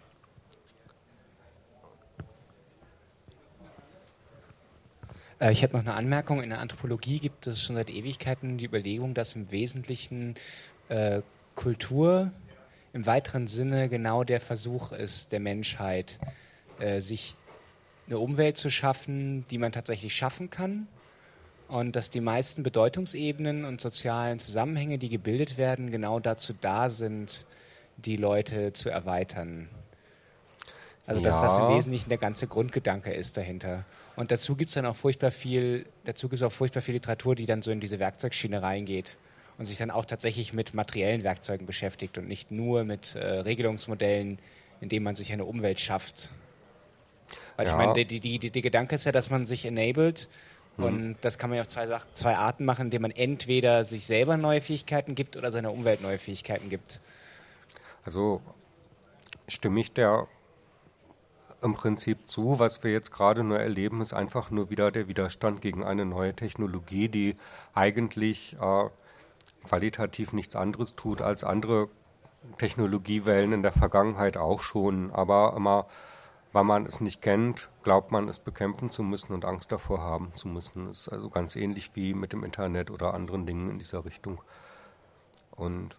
[SPEAKER 7] Ich hätte noch eine Anmerkung. In der Anthropologie gibt es schon seit Ewigkeiten die Überlegung, dass im Wesentlichen äh, Kultur im weiteren Sinne genau der Versuch ist der Menschheit, äh, sich eine Umwelt zu schaffen, die man tatsächlich schaffen kann. Und dass die meisten Bedeutungsebenen und sozialen Zusammenhänge, die gebildet werden, genau dazu da sind, die Leute zu erweitern. Also dass ja. das im Wesentlichen der ganze Grundgedanke ist dahinter. Und dazu gibt es dann auch furchtbar viel, dazu gibt es auch furchtbar viel Literatur, die dann so in diese Werkzeugschiene reingeht und sich dann auch tatsächlich mit materiellen Werkzeugen beschäftigt und nicht nur mit äh, Regelungsmodellen, indem man sich eine Umwelt schafft. Weil ja. ich meine, die, die, die, die Gedanke ist ja, dass man sich enabled hm. und das kann man ja auf zwei, zwei Arten machen, indem man entweder sich selber neue Fähigkeiten gibt oder seiner Umwelt neue Fähigkeiten gibt.
[SPEAKER 1] Also stimme ich der im Prinzip zu. Was wir jetzt gerade nur erleben, ist einfach nur wieder der Widerstand gegen eine neue Technologie, die eigentlich äh, qualitativ nichts anderes tut als andere Technologiewellen in der Vergangenheit auch schon. Aber immer, weil man es nicht kennt, glaubt man, es bekämpfen zu müssen und Angst davor haben zu müssen. Das ist also ganz ähnlich wie mit dem Internet oder anderen Dingen in dieser Richtung. Und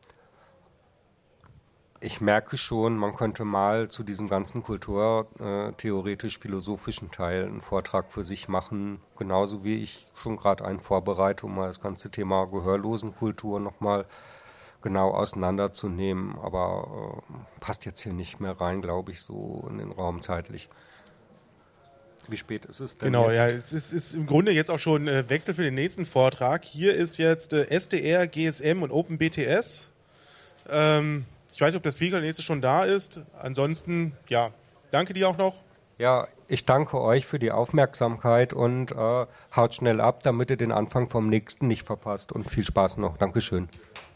[SPEAKER 1] ich merke schon, man könnte mal zu diesem ganzen kulturtheoretisch-philosophischen Teil einen Vortrag für sich machen, genauso wie ich schon gerade einen vorbereite, um mal das ganze Thema Gehörlosenkultur nochmal genau auseinanderzunehmen. Aber äh, passt jetzt hier nicht mehr rein, glaube ich, so in den Raum zeitlich. Wie spät ist es denn
[SPEAKER 8] Genau,
[SPEAKER 1] jetzt?
[SPEAKER 8] ja, es ist, ist im Grunde jetzt auch schon äh, Wechsel für den nächsten Vortrag. Hier ist jetzt äh, S D R, G S M und OpenBTS. Ähm, Ich weiß nicht, ob der Speaker der nächste schon da ist. Ansonsten, ja, danke dir auch noch.
[SPEAKER 1] Ja, ich danke euch für die Aufmerksamkeit und äh, haut schnell ab, damit ihr den Anfang vom nächsten nicht verpasst. Und viel Spaß noch. Dankeschön.